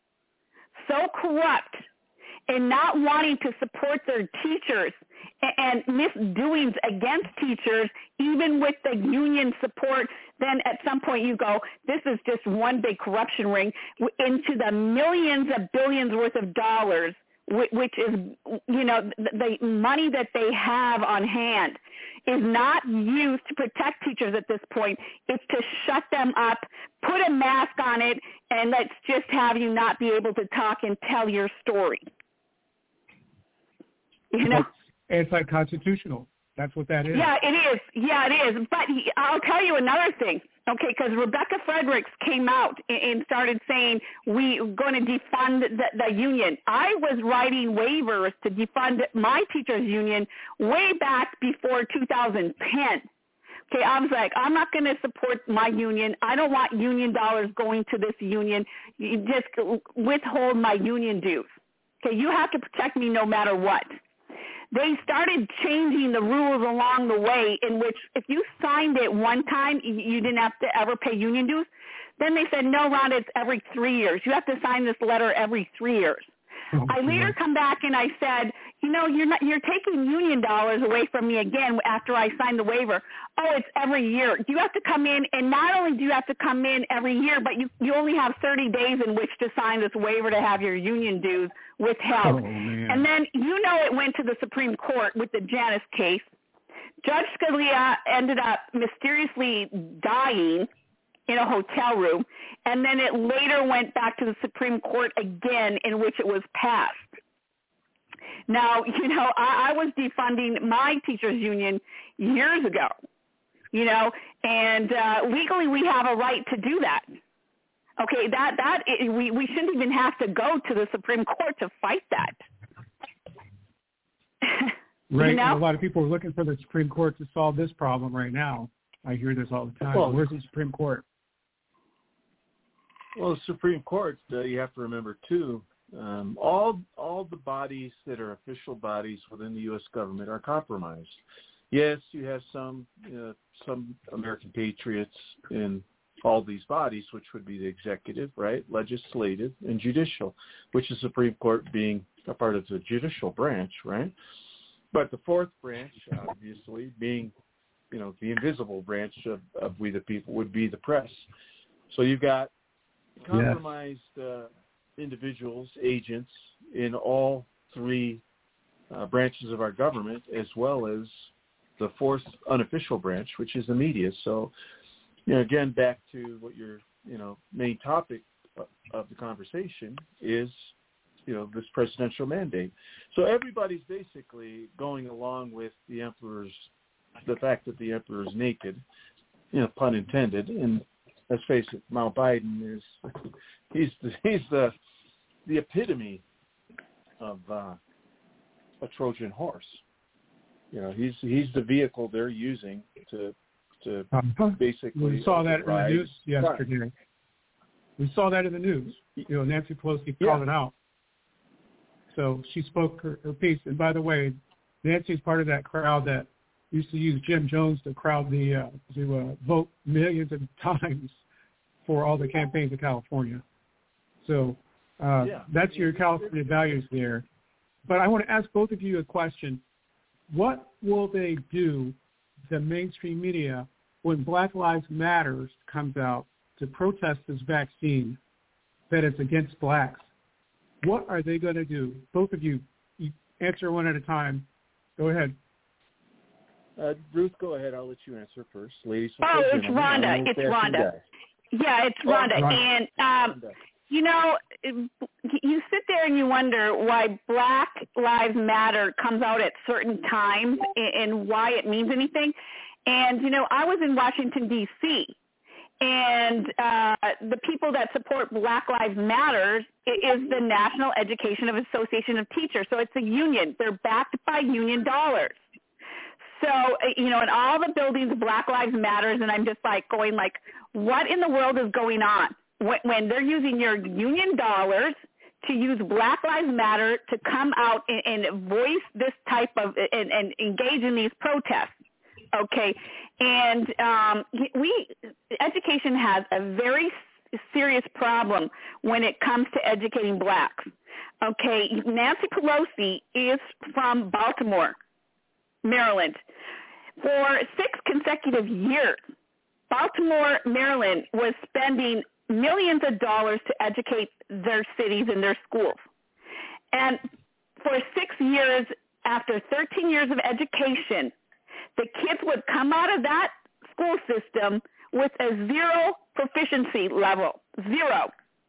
so corrupt and not wanting to support their teachers and misdoings against teachers, even with the union support, then at some point you go, this is just one big corruption ring into the millions of billions worth of dollars, which is, you know, the money that they have on hand. is not used to protect teachers at this point. It's to shut them up, put a mask on it, and let's just have you not be able to talk and tell your story. You know? That's anti-constitutional. That's what that is. Yeah, it is. Yeah, it is. But I'll tell you another thing, okay, because Rebecca Fredericks came out and started saying we're going to defund the, the union. I was writing waivers to defund my teachers' union way back before two thousand ten. Okay, I was like, I'm not going to support my union. I don't want union dollars going to this union. You just withhold my union dues. Okay, you have to protect me no matter what. They started changing the rules along the way in which if you signed it one time, you didn't have to ever pay union dues. Then they said, no, Ron, it's every three years. You have to sign this letter every three years. Oh, I later come back and I said, you know, you're not, you're taking union dollars away from me again after I signed the waiver. Oh, it's every year. You have to come in, and not only do you have to come in every year, but you, you only have thirty days in which to sign this waiver to have your union dues withheld. Oh, man. And then, you know, it went to the Supreme Court with the Janus case. Judge Scalia ended up mysteriously dying in a hotel room, and then it later went back to the Supreme Court again, in which it was passed. Now, you know, I, I was defunding my teachers' union years ago, you know, and uh, legally we have a right to do that. Okay, that that we we shouldn't even have to go to the Supreme Court to fight that. Right, you know? and a lot of people are looking for the Supreme Court to solve this problem right now. I hear this all the time. Well, where's the Supreme Court? Well, the Supreme Court, uh, you have to remember, too, um, all all the bodies that are official bodies within the U S government are compromised. Yes, you have some uh, some American patriots in all these bodies, which would be the executive, right, legislative, and judicial, which the Supreme Court being a part of the judicial branch, right? But the fourth branch, obviously, being, you know, the invisible branch of, of we the people would be the press. So you've got compromised uh, individuals, agents in all three uh, branches of our government, as well as the fourth unofficial branch, which is the media. So, you know, again, back to what your, you know, main topic of the conversation is, you know, this presidential mandate. So everybody's basically going along with the emperor's, the fact that the emperor is naked, you know, pun intended, and let's face it, Mount Biden is he's the, he's the the epitome of uh, a Trojan horse. You know, he's he's the vehicle they're using to to uh-huh. basically. We saw that in the news yesterday. Right. We saw that in the news. You know, Nancy Pelosi called yeah. it out. So she spoke her, her piece. And by the way, Nancy's part of that crowd that used to use Jim Jones to crowd the uh, to uh, vote millions of times for all the campaigns in California. So uh, yeah. that's your California values there. But I want to ask both of you a question. What will they do, the mainstream media, when Black Lives Matter comes out to protest this vaccine that is against blacks? What are they going to do? Both of you, you answer one at a time. Go ahead. Uh, Ruth, go ahead. I'll let you answer first. Ladies oh, it's Rhonda. It's Rhonda. Yeah, it's Rhonda. Oh, and, um, Rhonda. you know, you sit there and you wonder why Black Lives Matter comes out at certain times and why it means anything. And, you know, I was in Washington, D C, and uh, the people that support Black Lives Matter is the National Education of Association of Teachers. So it's a union. They're backed by union dollars. So, you know, in all the buildings, Black Lives Matters, and I'm just like going like, what in the world is going on? When they're using your union dollars to use Black Lives Matter to come out and, and voice this type of, and, and engage in these protests. Okay, and um, we education has a very serious problem when it comes to educating blacks. Okay, Nancy Pelosi is from Baltimore, Maryland. For six consecutive years, Baltimore, Maryland was spending millions of dollars to educate their cities and their schools. And for six years, after thirteen years of education, the kids would come out of that school system with a zero proficiency level, zero.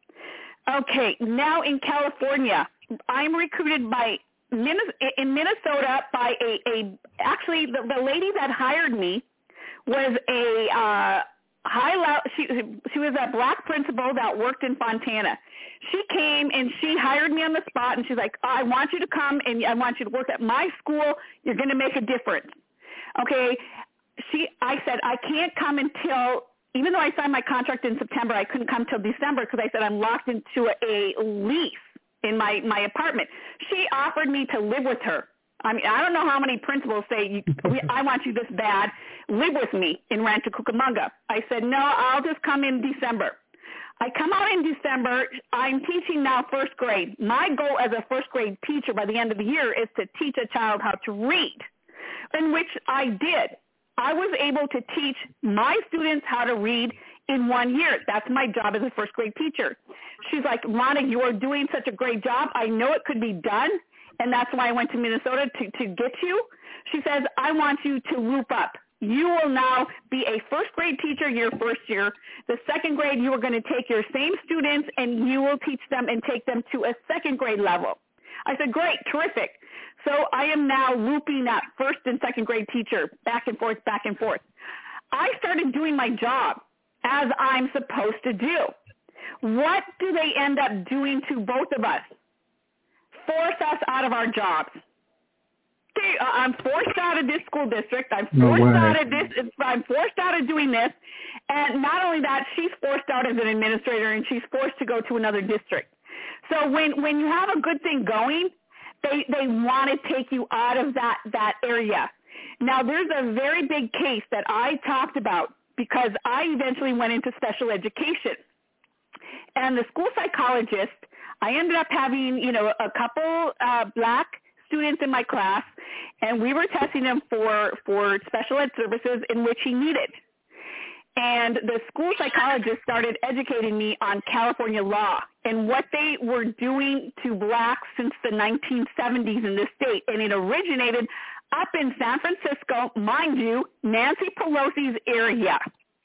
Okay, now in California, I'm recruited by in Minnesota by a, a actually the, the lady that hired me was a uh, high level. She she was a black principal that worked in Fontana. She came and she hired me on the spot, and she's like, "I want you to come and I want you to work at my school. You're going to make a difference." Okay, she I said I can't come until. Even though I signed my contract in September, I couldn't come till December because I said I'm locked into a, a lease in my, my apartment. She offered me to live with her. I mean, I don't know how many principals say, you, we, I want you this bad, live with me in Rancho Cucamonga. I said, no, I'll just come in December. I come out in December. I'm teaching now first grade. My goal as a first grade teacher by the end of the year is to teach a child how to read, in which I did. I was able to teach my students how to read in one year. That's my job as a first grade teacher. She's like, Rhonda, you are doing such a great job. I know it could be done, and that's why I went to Minnesota to, to get you. She says, I want you to loop up. You will now be a first grade teacher your first year. The second grade, you are going to take your same students, and you will teach them and take them to a second grade level. I said, great, terrific. So I am now looping that first and second grade teacher back and forth, back and forth. I started doing my job as I'm supposed to do. What do they end up doing to both of us? Force us out of our jobs. Okay, I'm forced out of this school district. I'm forced no out of this. I'm forced out of doing this. And not only that, she's forced out as an administrator, and she's forced to go to another district. So when, when you have a good thing going, they, they want to take you out of that, that area. Now, there's a very big case that I talked about because I eventually went into special education. And the school psychologist, I ended up having, you know, a couple uh, black students in my class, and we were testing him for, for special ed services in which he needed. And the school psychologist started educating me on California law and what they were doing to blacks since the nineteen seventies in this state. And it originated up in San Francisco, mind you, Nancy Pelosi's area.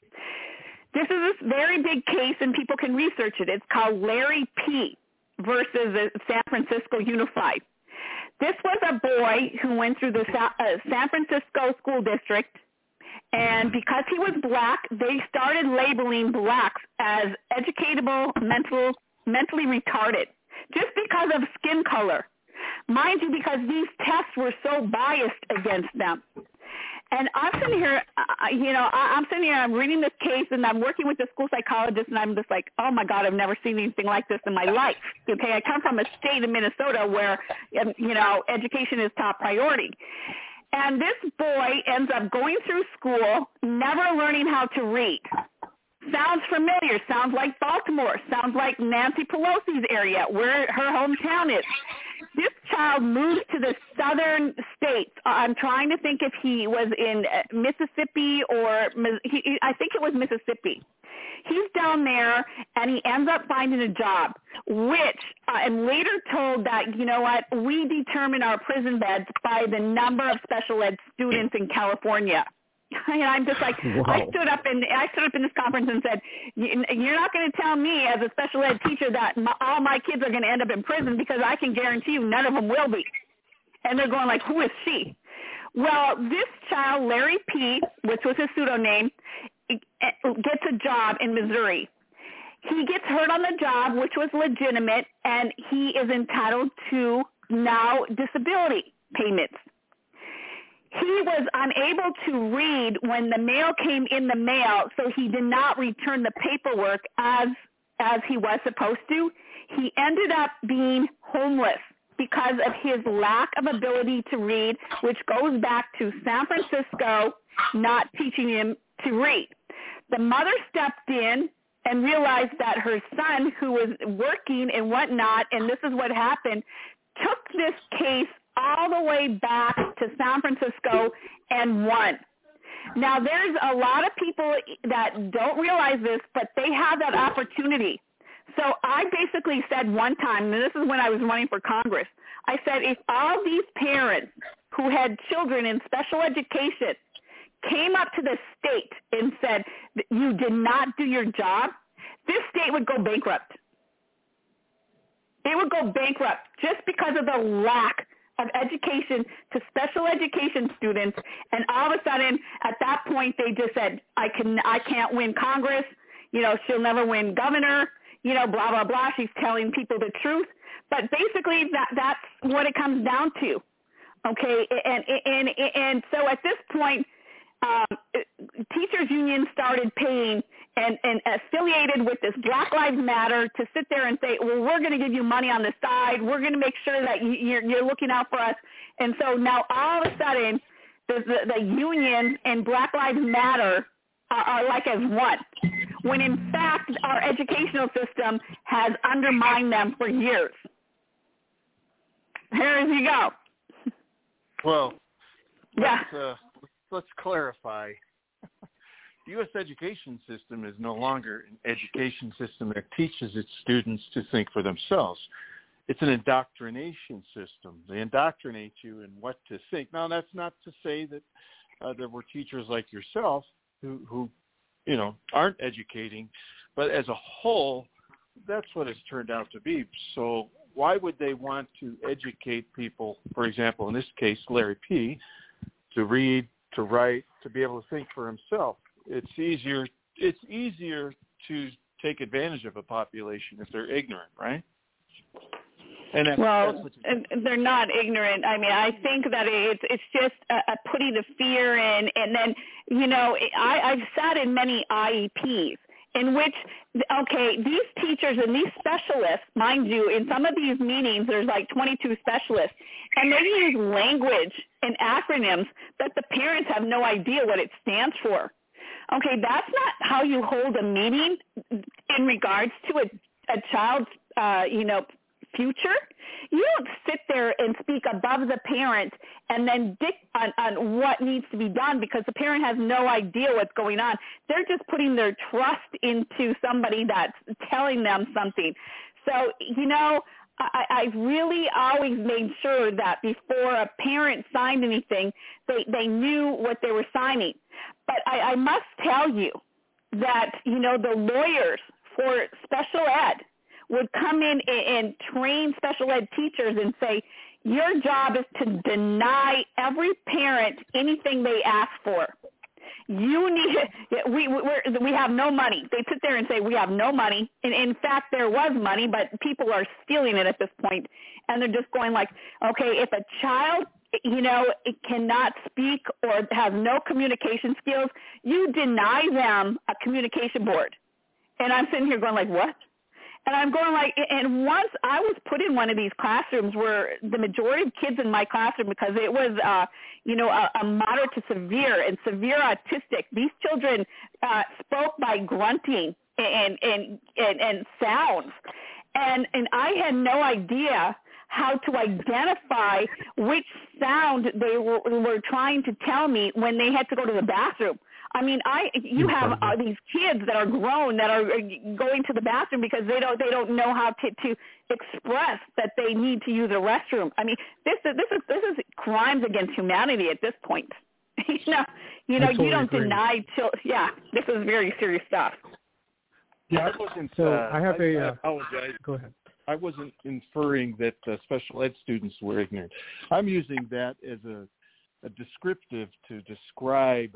This is a very big case, and people can research it. It's called Larry P. versus San Francisco Unified. This was a boy who went through the San Francisco school district, and because he was black, they started labeling blacks as educatable, mental, mentally retarded, just because of skin color. Mind you, because these tests were so biased against them. And I'm sitting here, uh, you know, I'm sitting here, I'm reading this case, and I'm working with the school psychologist, and I'm just like, oh, my God, I've never seen anything like this in my life. Okay, I come from a state of Minnesota where, you know, education is top priority. And this boy ends up going through school, never learning how to read. Sounds familiar, sounds like Baltimore, sounds like Nancy Pelosi's area, where her hometown is. This child moved to the southern states. I'm trying to think if he was in Mississippi or he, I think it was Mississippi. He's down there, and he ends up finding a job, which uh, I'm later told that, you know what, we determine our prison beds by the number of special ed students in California. And I'm just like, wow. I stood up and I stood up in this conference and said, you're not going to tell me as a special ed teacher that my, all my kids are going to end up in prison, because I can guarantee you none of them will be. And they're going like, who is she? Well, this child, Larry P., which was his pseudonym, gets a job in Missouri. He gets hurt on the job, which was legitimate, and he is entitled to now disability payments. He was unable to read when the mail came in the mail, so he did not return the paperwork as as he was supposed to. He ended up being homeless because of his lack of ability to read, which goes back to San Francisco not teaching him to read. The mother stepped in and realized that her son, who was working and whatnot, and this is what happened, took this case all the way back to San Francisco and won. Now, there's a lot of people that don't realize this, but they have that opportunity. So I basically said one time, and this is when I was running for Congress, I said, if all these parents who had children in special education came up to the state and said that you did not do your job, this state would go bankrupt. It would go bankrupt just because of the lack of education to special education students. And all of a sudden, at that point, they just said, I can, I can't win Congress. You know, she'll never win governor. You know, blah, blah, blah. She's telling people the truth. But basically, that that's what it comes down to. Okay, and and and, and so at this point, um, teachers unions started paying and, and affiliated with this Black Lives Matter to sit there and say, well, we're going to give you money on the side. We're going to make sure that you're, you're looking out for us. And so now all of a sudden, the, the, the union and Black Lives Matter are, are like as one, when in fact our educational system has undermined them for years. Here you go. Well, yeah. let's, uh, let's clarify. The U S education system is no longer an education system that teaches its students to think for themselves. It's an indoctrination system. They indoctrinate you in what to think. Now, that's not to say that uh, there were teachers like yourself who, who, you know, aren't educating, but as a whole, that's what it's turned out to be. So why would they want to educate people, for example, in this case, Larry P., to read, to write, to be able to think for himself? It's easier. It's easier to take advantage of a population if they're ignorant, right? And that's, well, that's what you- they're not ignorant. I mean, I think that it's it's just a, a putting the fear in, and then you know, I, I've sat in many I E Ps in which, okay, these teachers and these specialists, mind you, in some of these meetings, there's like twenty-two specialists, and they use language and acronyms that the parents have no idea what it stands for. Okay, that's not how you hold a meeting in regards to a, a child's, uh, you know, future. You don't sit there and speak above the parent and then dictate on, on what needs to be done because the parent has no idea what's going on. They're just putting their trust into somebody that's telling them something. So, you know, I, I really always made sure that before a parent signed anything, they, they knew what they were signing. But I, I must tell you that, you know, the lawyers for special ed would come in and train special ed teachers and say, your job is to deny every parent anything they ask for. You need, we, we're, we have no money. They sit there and say, we have no money. And in fact, there was money, but people are stealing it at this point. And they're just going like, okay, if a child, you know, cannot speak or has no communication skills, you deny them a communication board. And I'm sitting here going like, what? And I'm going like, and once I was put in one of these classrooms where the majority of kids in my classroom, because it was, uh, you know, a, a moderate to severe and severe autistic, these children uh, spoke by grunting and, and, and, and sounds. And, and I had no idea how to identify which sound they were, were trying to tell me when they had to go to the bathroom. I mean, I you have uh, these kids that are grown that are going to the bathroom because they don't they don't know how to, to express that they need to use a restroom. I mean, this is this is this is crimes against humanity at this point. you know, you know, totally you don't agree. deny till yeah. This is very serious stuff. Yeah, I wasn't. So uh, I have I, a. I Uh, apologize. Go ahead. I wasn't inferring that uh, special ed students were ignorant. I'm using that as a, a descriptive to describe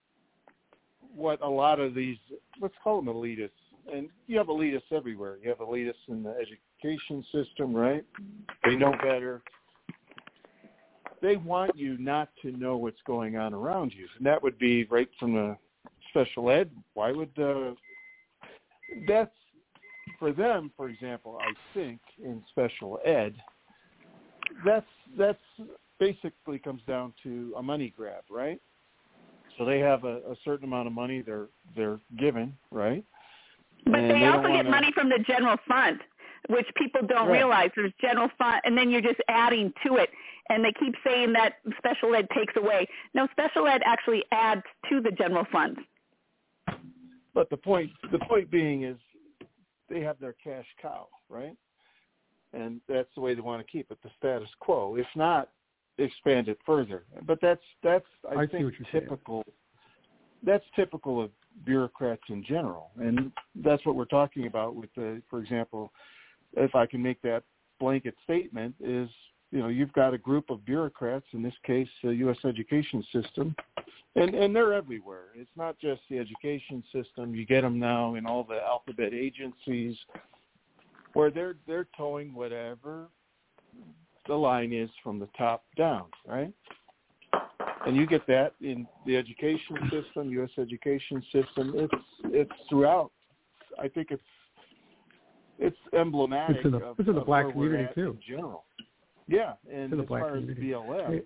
what a lot of these, let's call them elitists, and you have elitists everywhere. You have elitists in the education system, right? They know better. They want you not to know what's going on around you, and that would be right from the special ed. Why would uh, that's for them, for example, I think in special ed, that's that's basically comes down to a money grab, right? So they have a, a certain amount of money they're they're given, right? But and they, they also don't get wanna... money from the general fund, which people don't right. realize. There's general fund, and then you're just adding to it. And they keep saying that special ed takes away. No, special ed actually adds to the general fund. But the point the point being is they have their cash cow, right? And that's the way they want to keep it, the status quo. If not, expand it further. But that's that's I, I think see what typical saying. that's typical of bureaucrats in general, and that's what we're talking about with the, for example, if I can make that blanket statement, is, you know, you've got a group of bureaucrats, in this case, the U S education system, and, and they're everywhere. It's not just the education system. You get them now in all the alphabet agencies where they're they're towing whatever the line is from the top down, right? And you get that in the education system, U S education system. It's it's throughout. I think it's it's emblematic it's in the, of, it's in the of black where community we're at too. in general. Yeah, and as far community. as B L M,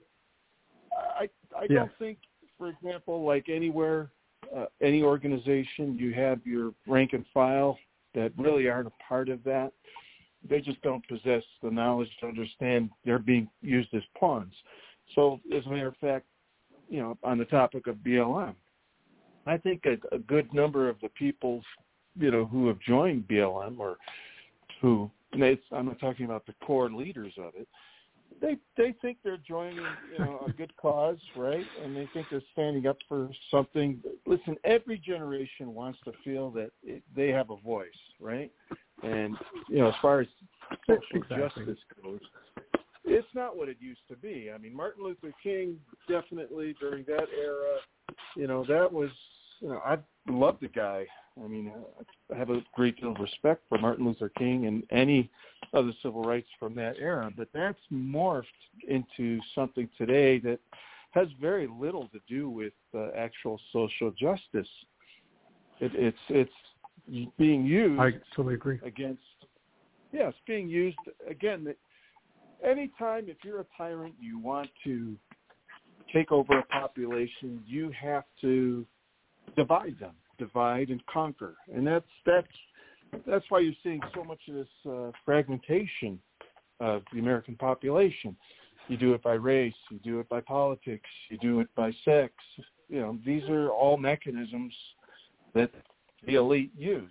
I I yeah. don't think, for example, like anywhere, uh, any organization, you have your rank and file that really aren't a part of that. They just don't possess the knowledge to understand they're being used as pawns. So, as a matter of fact, you know, on the topic of B L M, I think a, a good number of the people, you know, who have joined B L M, or who, and it's, I'm not talking about the core leaders of it, they they think they're joining, you know, a good cause, right? And they think they're standing up for something. Listen, every generation wants to feel that it, they have a voice, right? And, you know, as far as social exactly. justice goes, it's not what it used to be. I mean, Martin Luther King, definitely during that era, you know, that was, you know, I love the guy. I mean, I have a great deal of respect for Martin Luther King and any of the civil rights from that era, but that's morphed into something today that has very little to do with uh, actual social justice. It, it's it's being used. I totally agree. Against, yeah, it's being used again. Anytime, if you're a tyrant, you want to take over a population, you have to divide them, divide and conquer, and that's that's that's why you're seeing so much of this uh, fragmentation of the American population. You do it by race, you do it by politics, you do it by sex. You know, these are all mechanisms that the elite use,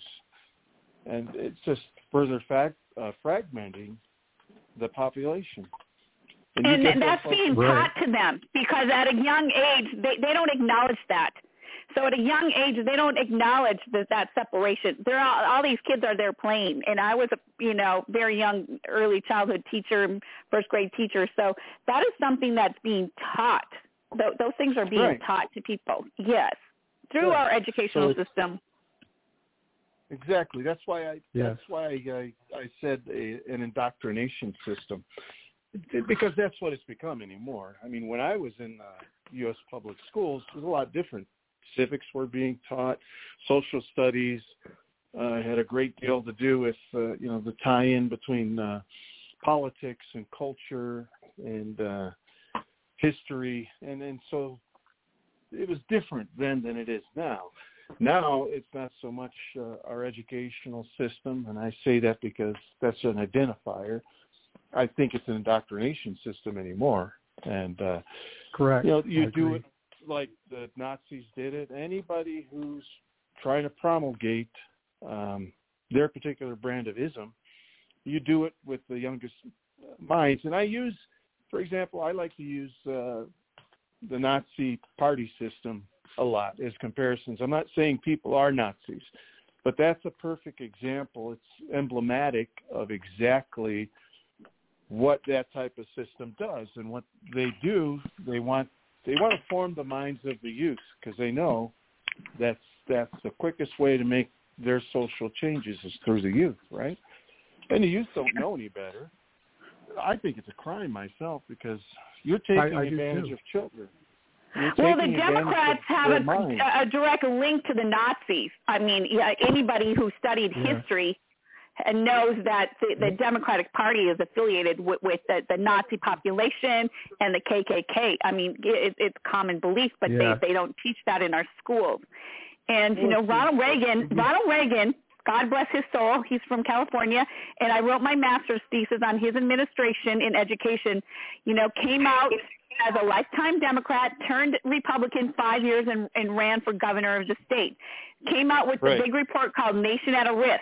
and it's just further fact, uh, fragmenting the population. And, and, and that's being right. taught to them, because at a young age, they, they don't acknowledge that. So at a young age, they don't acknowledge that, that separation. They're all, all these kids are there playing. And I was a, you know, very young, early childhood teacher, first grade teacher. So that is something that's being taught. Th- those things are being right. taught to people. Yes. Through yeah. our educational so system. Exactly. That's why I. Yes. That's why I, I said a, an indoctrination system, it, because that's what it's become anymore. I mean, when I was in uh, U S public schools, it was a lot different. Civics were being taught, social studies uh, had a great deal to do with uh, you know the tie-in between uh, politics and culture and uh, history, and and so it was different then than it is now. Now it's not so much uh, our educational system, and I say that because that's an identifier. I think it's an indoctrination system anymore. And uh, correct. You know, you I do agree. it like the Nazis did it. Anybody who's trying to promulgate um, their particular brand of ism, you do it with the youngest minds. And I use, for example, I like to use uh, the Nazi party system a lot as comparisons. I'm not saying people are Nazis, but that's a perfect example. It's emblematic of exactly what that type of system does. And what they do, they want they want to form the minds of the youth, because they know that's that's the quickest way to make their social changes is through the youth, right? And the youth don't know any better. I think it's a crime myself, because you're taking I, I advantage of children. Well, the Democrats have a, a direct link to the Nazis. I mean, yeah, anybody who studied yeah. history and knows that the, the Democratic Party is affiliated with, with the, the Nazi population and the K K K. I mean, it, it's common belief, but yeah. they, they don't teach that in our schools. And, you know, Ronald Reagan, Ronald Reagan, God bless his soul, he's from California, and I wrote my master's thesis on his administration in education, you know, came out as a lifetime Democrat, turned Republican five years and, and ran for governor of the state. Came out with the right. big report called Nation at a Risk.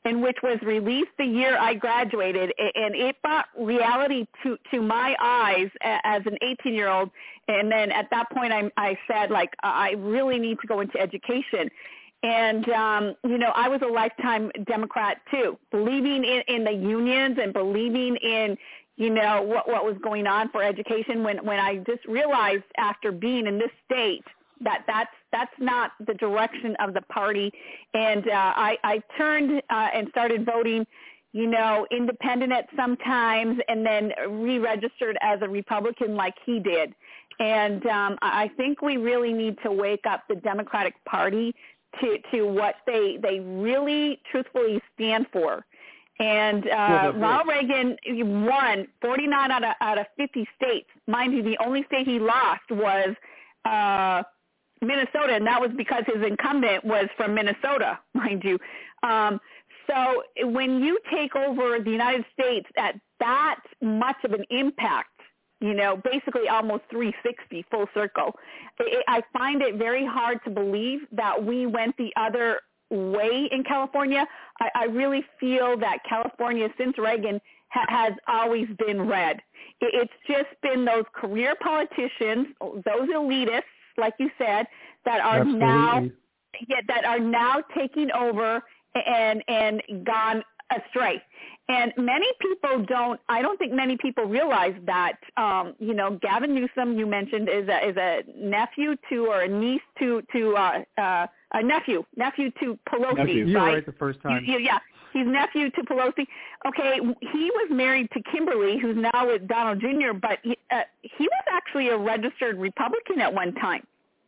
and which was released the year I graduated, and it brought reality to, to my eyes as an eighteen-year-old. And then at that point, I, I said, like, I really need to go into education. And, um, you know, I was a lifetime Democrat, too, believing in, in the unions and believing in, you know, what, what was going on for education when, when I just realized after being in this state that that's that's not the direction of the party. And uh, I, I turned uh, and started voting, you know, independent at some times, and then re-registered as a Republican like he did. And um, I think we really need to wake up the Democratic Party to, to what they they really truthfully stand for. And uh, Ronald Reagan won forty-nine out of, out of fifty states. Mind you, the only state he lost was uh, Minnesota, and that was because his incumbent was from Minnesota, mind you. Um, so when you take over the United States at that much of an impact, you know, basically almost three sixty, full circle, it, I find it very hard to believe that we went the other way in California. I, I really feel that California, since Reagan, ha- has always been red. It, it's just been those career politicians, those elitists, like you said, that are Absolutely. now yeah, that are now taking over and and gone astray. And many people don't. I don't think many people realize that. Um, you know, Gavin Newsom, you mentioned, is a is a nephew to or a niece to to uh, uh, a nephew nephew to Pelosi. Nephew. You were right the first time. You, you, yeah. He's nephew to Pelosi. Okay, he was married to Kimberly, who's now with Donald Junior, but he, uh, he was actually a registered Republican at one time.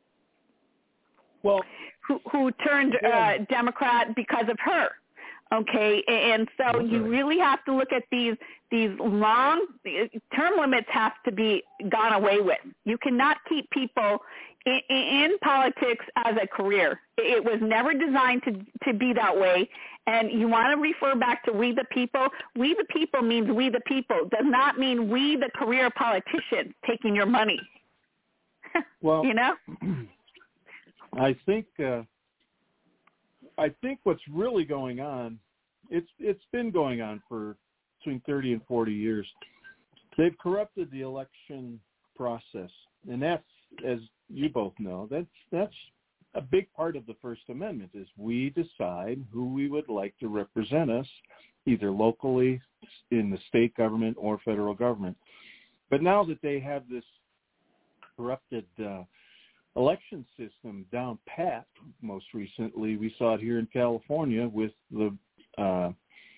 Well, who, who turned yeah. uh, Democrat because of her. Okay, and so okay. you really have to look at these these long term limits have to be gone away with. You cannot keep people in, in politics as a career. It was never designed to to be that way. And you want to refer back to we the people. We the people means we the people. Does not mean we the career politicians taking your money. Well, you know. I think uh, I think what's really going on, it's it's been going on for between thirty and forty years. They've corrupted the election process, and that's, as you both know, that's that's a big part of the First Amendment. Is we decide who we would like to represent us, either locally in the state government or federal government. But now that they have this corrupted uh, election system down pat, most recently we saw it here in California with the uh,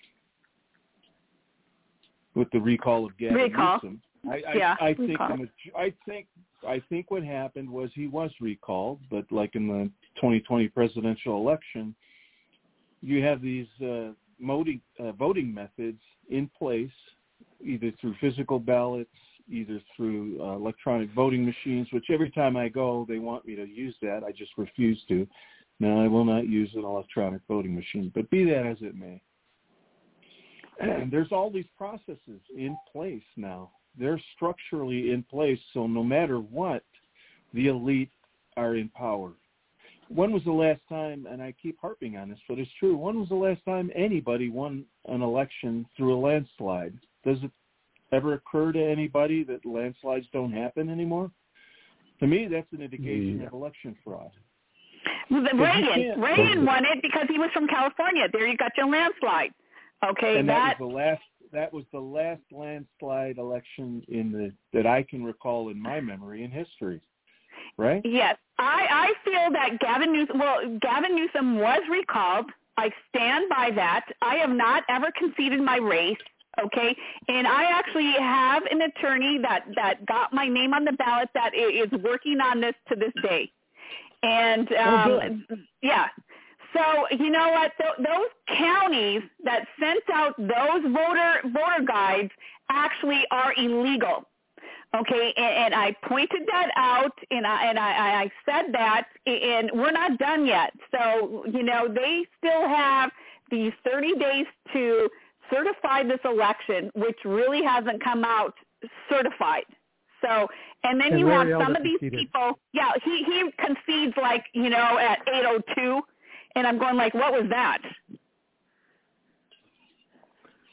with the recall of Gavin recall. Newsom. I, yeah, I, I think recall. I think I think what happened was he was recalled, but like in the twenty twenty presidential election, you have these uh, voting uh, voting methods in place, either through physical ballots, either through uh, electronic voting machines, which every time I go, they want me to use that. I just refuse to. No, I will not use an electronic voting machine. But be that as it may, and there's all these processes in place now. They're structurally in place, so no matter what, the elite are in power. When was the last time, and I keep harping on this, but it's true, when was the last time anybody won an election through a landslide? Does it ever occur to anybody that landslides don't happen anymore? To me, that's an indication yeah. of election fraud. Reagan, Reagan won it because he was from California. There you got your landslide. Okay, and that, that was the last. That was the last landslide election in the that I can recall in my memory in history. Right? Yes, I, I feel that Gavin Newsom. Well, Gavin Newsom was recalled. I stand by that. I have not ever conceded my race. Okay, and I actually have an attorney that, that got my name on the ballot that is working on this to this day. And, um, oh, yeah, so you know what, Th- those counties that sent out those voter voter guides actually are illegal. Okay, and, and I pointed that out, and I, and I, I said that, and we're not done yet. So, you know, they still have these thirty days to certify this election, which really hasn't come out certified. So, and then and you Larry have some Elder of these conceded. people, yeah, he, he concedes like, you know, at eight oh two, and I'm going like, what was that?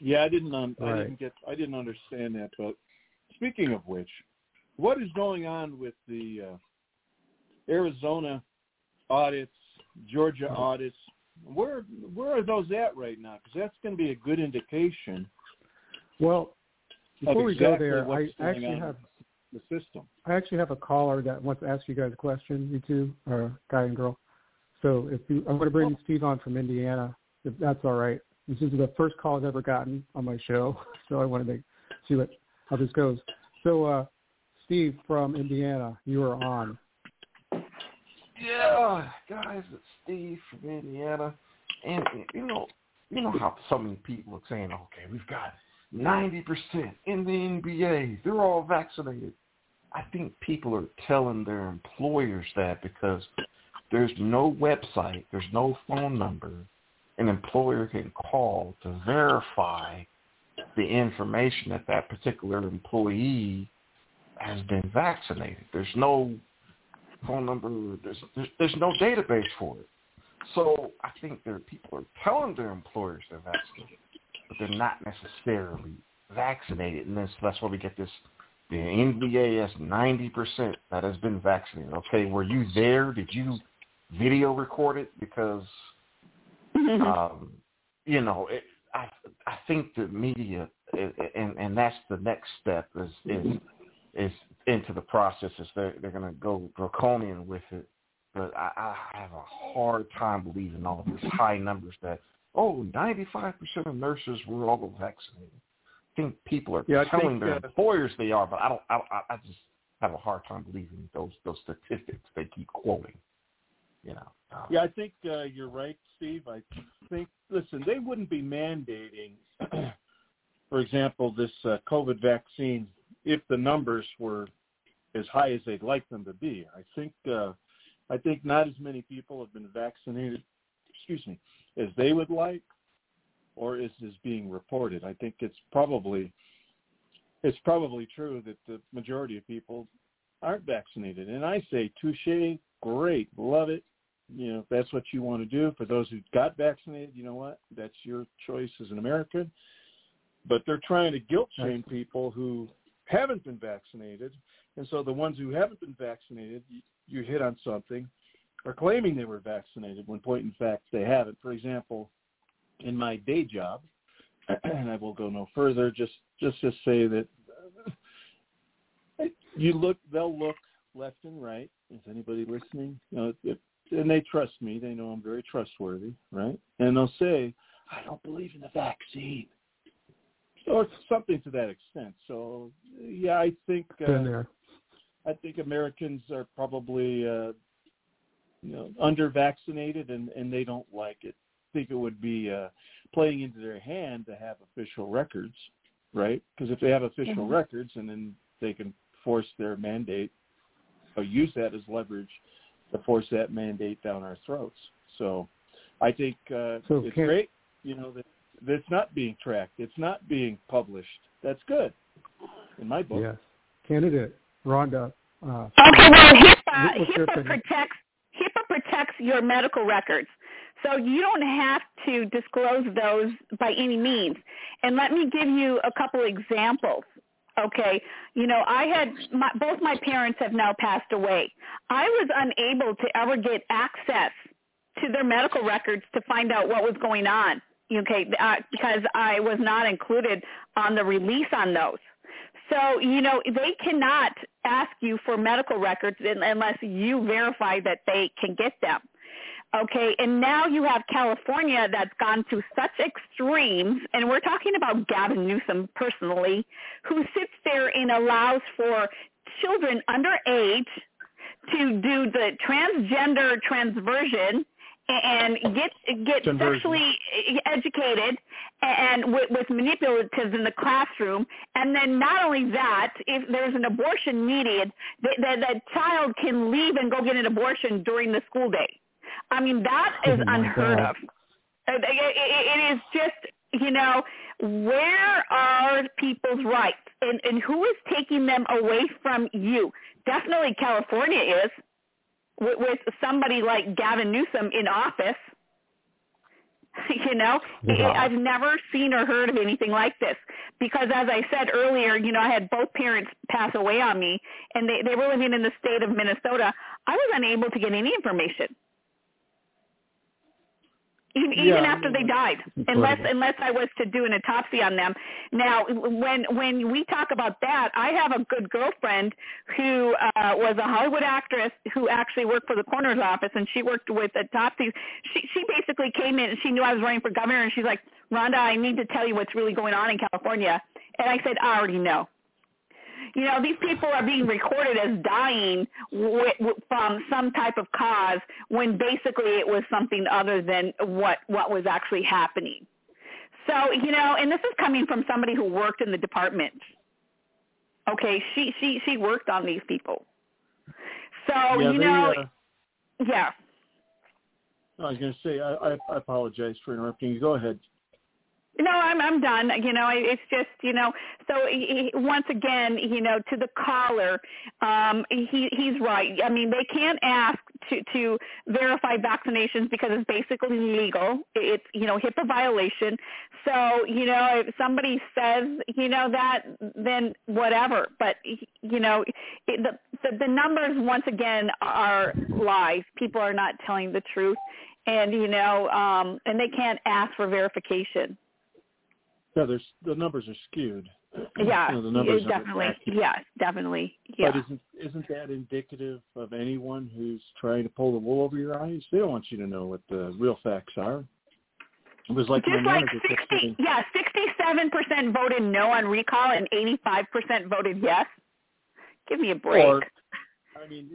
Yeah, I didn't. Um, Right. I didn't get. I didn't understand that. But speaking of which, what is going on with the uh, Arizona audits, Georgia Oh. audits? Where where are those at right now? Because that's going to be a good indication. Well, before of we exactly go there, what's I going actually on have with the system. I actually have a caller that wants to ask you guys a question. You two, or guy and girl. So if you, I'm going to bring Oh. Steve on from Indiana, if that's all right. This is the first call I've ever gotten on my show, so I want to make, see what how this goes. So, uh, Steve from Indiana, you are on. Yeah, guys, it's Steve from Indiana, and you know, you know how so many people are saying, okay, we've got ninety percent in the N B A, they're all vaccinated. I think people are telling their employers that because there's no website, there's no phone number an employer can call to verify the information that that particular employee has been vaccinated. There's no phone number, there's, there's, there's no database for it. So I think there people are telling their employers they're vaccinated, but they're not necessarily vaccinated. And this, that's why we get this, the N B A has ninety percent that has been vaccinated. Okay, were you there? Did you video record it? Because, um, you know, it, I I think the media, and, and that's the next step is is, is into the process is they're, they're going to go draconian with it. But I, I have a hard time believing all these high numbers that, oh, ninety-five percent of nurses were all vaccinated. I think people are Yeah, telling think, their uh, employers they are, but I don't. I, I just have a hard time believing those those statistics they keep quoting. You know. Um, Yeah, I think uh, you're right, Steve. I think, listen, they wouldn't be mandating, for example, this uh, COVID vaccine if the numbers were as high as they'd like them to be. I think uh, I think not as many people have been vaccinated, excuse me, as they would like, or as is being reported. I think it's probably it's probably true that the majority of people aren't vaccinated. And I say, touche, great, love it. You know, if that's what you want to do. For those who got vaccinated, you know what? That's your choice as an American. But they're trying to guilt shame people who haven't been vaccinated. And so the ones who haven't been vaccinated, you, you hit on something, are claiming they were vaccinated when, point in fact, they haven't. For example, in my day job, and I will go no further, just just to say that you look, they'll look left and right. Is anybody listening? You know, if, and they trust me. They know I'm very trustworthy, right? And they'll say, I don't believe in the vaccine. Or something to that extent. So, yeah, I think uh, Been there. I think Americans are probably uh, you know, under-vaccinated, and, and they don't like it. I think it would be uh, playing into their hand to have official records, right? Because if they have official Mm-hmm. records, and then they can force their mandate or use that as leverage to force that mandate down our throats. So I think uh, So it's can- great, you know, that, that it's not being tracked. It's not being published. That's good in my book. Yes. Candidate Rhonda. Uh, Okay, well, HIPAA, what's your HIPAA opinion? protects HIPAA protects your medical records, so you don't have to disclose those by any means. And let me give you a couple examples. Okay, you know, I had my, both my parents have now passed away. I was unable to ever get access to their medical records to find out what was going on. Okay, uh, because I was not included on the release on those. So, you know, they cannot ask you for medical records unless you verify that they can get them. Okay, and now you have California that's gone to such extremes, and we're talking about Gavin Newsom personally, who sits there and allows for children underage to do the transgender transversion and get get Conversion. sexually educated and with, with manipulatives in the classroom. And then not only that, if there's an abortion needed, that the, the child can leave and go get an abortion during the school day. I mean, that is Oh, my unheard God. of. It, it, it is just, you know, where are people's rights, and, and who is taking them away from you? Definitely California is, with, with somebody like Gavin Newsom in office. You know, Yeah. I've never seen or heard of anything like this because, as I said earlier, you know, I had both parents pass away on me, and they, they were living in the state of Minnesota. I was unable to get any information. Even, Yeah, even I after mean, they died, unless unless I was to do an autopsy on them. Now, when when we talk about that, I have a good girlfriend who uh, was a Hollywood actress who actually worked for the coroner's office, and she worked with autopsies. She she basically came in and she knew I was running for governor, and she's like, Rhonda, I need to tell you what's really going on in California. And I said, I already know. You know, these people are being recorded as dying w- w- from some type of cause when basically it was something other than what, what was actually happening. So, you know, and this is coming from somebody who worked in the department. Okay, she, she, she worked on these people. So, yeah, you they, know, uh, yeah. I was going to say, I, I, I apologize for interrupting you. Go ahead. No, I'm I'm done. You know, it's just, you know, so he, once again, you know, to the caller, um, he he's right. I mean, they can't ask to to verify vaccinations because it's basically illegal. It's, you know, HIPAA violation. So, you know, if somebody says, you know, that, then whatever. But, you know, it, the, the the numbers once again are lies. People are not telling the truth, and you know, um, and they can't ask for verification. Yeah, there's, the numbers are skewed. Yeah, You know, the numbers definitely. Are Yes, definitely. Yeah. But isn't isn't that indicative of anyone who's trying to pull the wool over your eyes? They don't want you to know what the real facts are. It was like Just my like manager kept sixty, saying, yeah, sixty-seven percent voted no on recall and eighty-five percent voted yes. Give me a break. Or, I mean,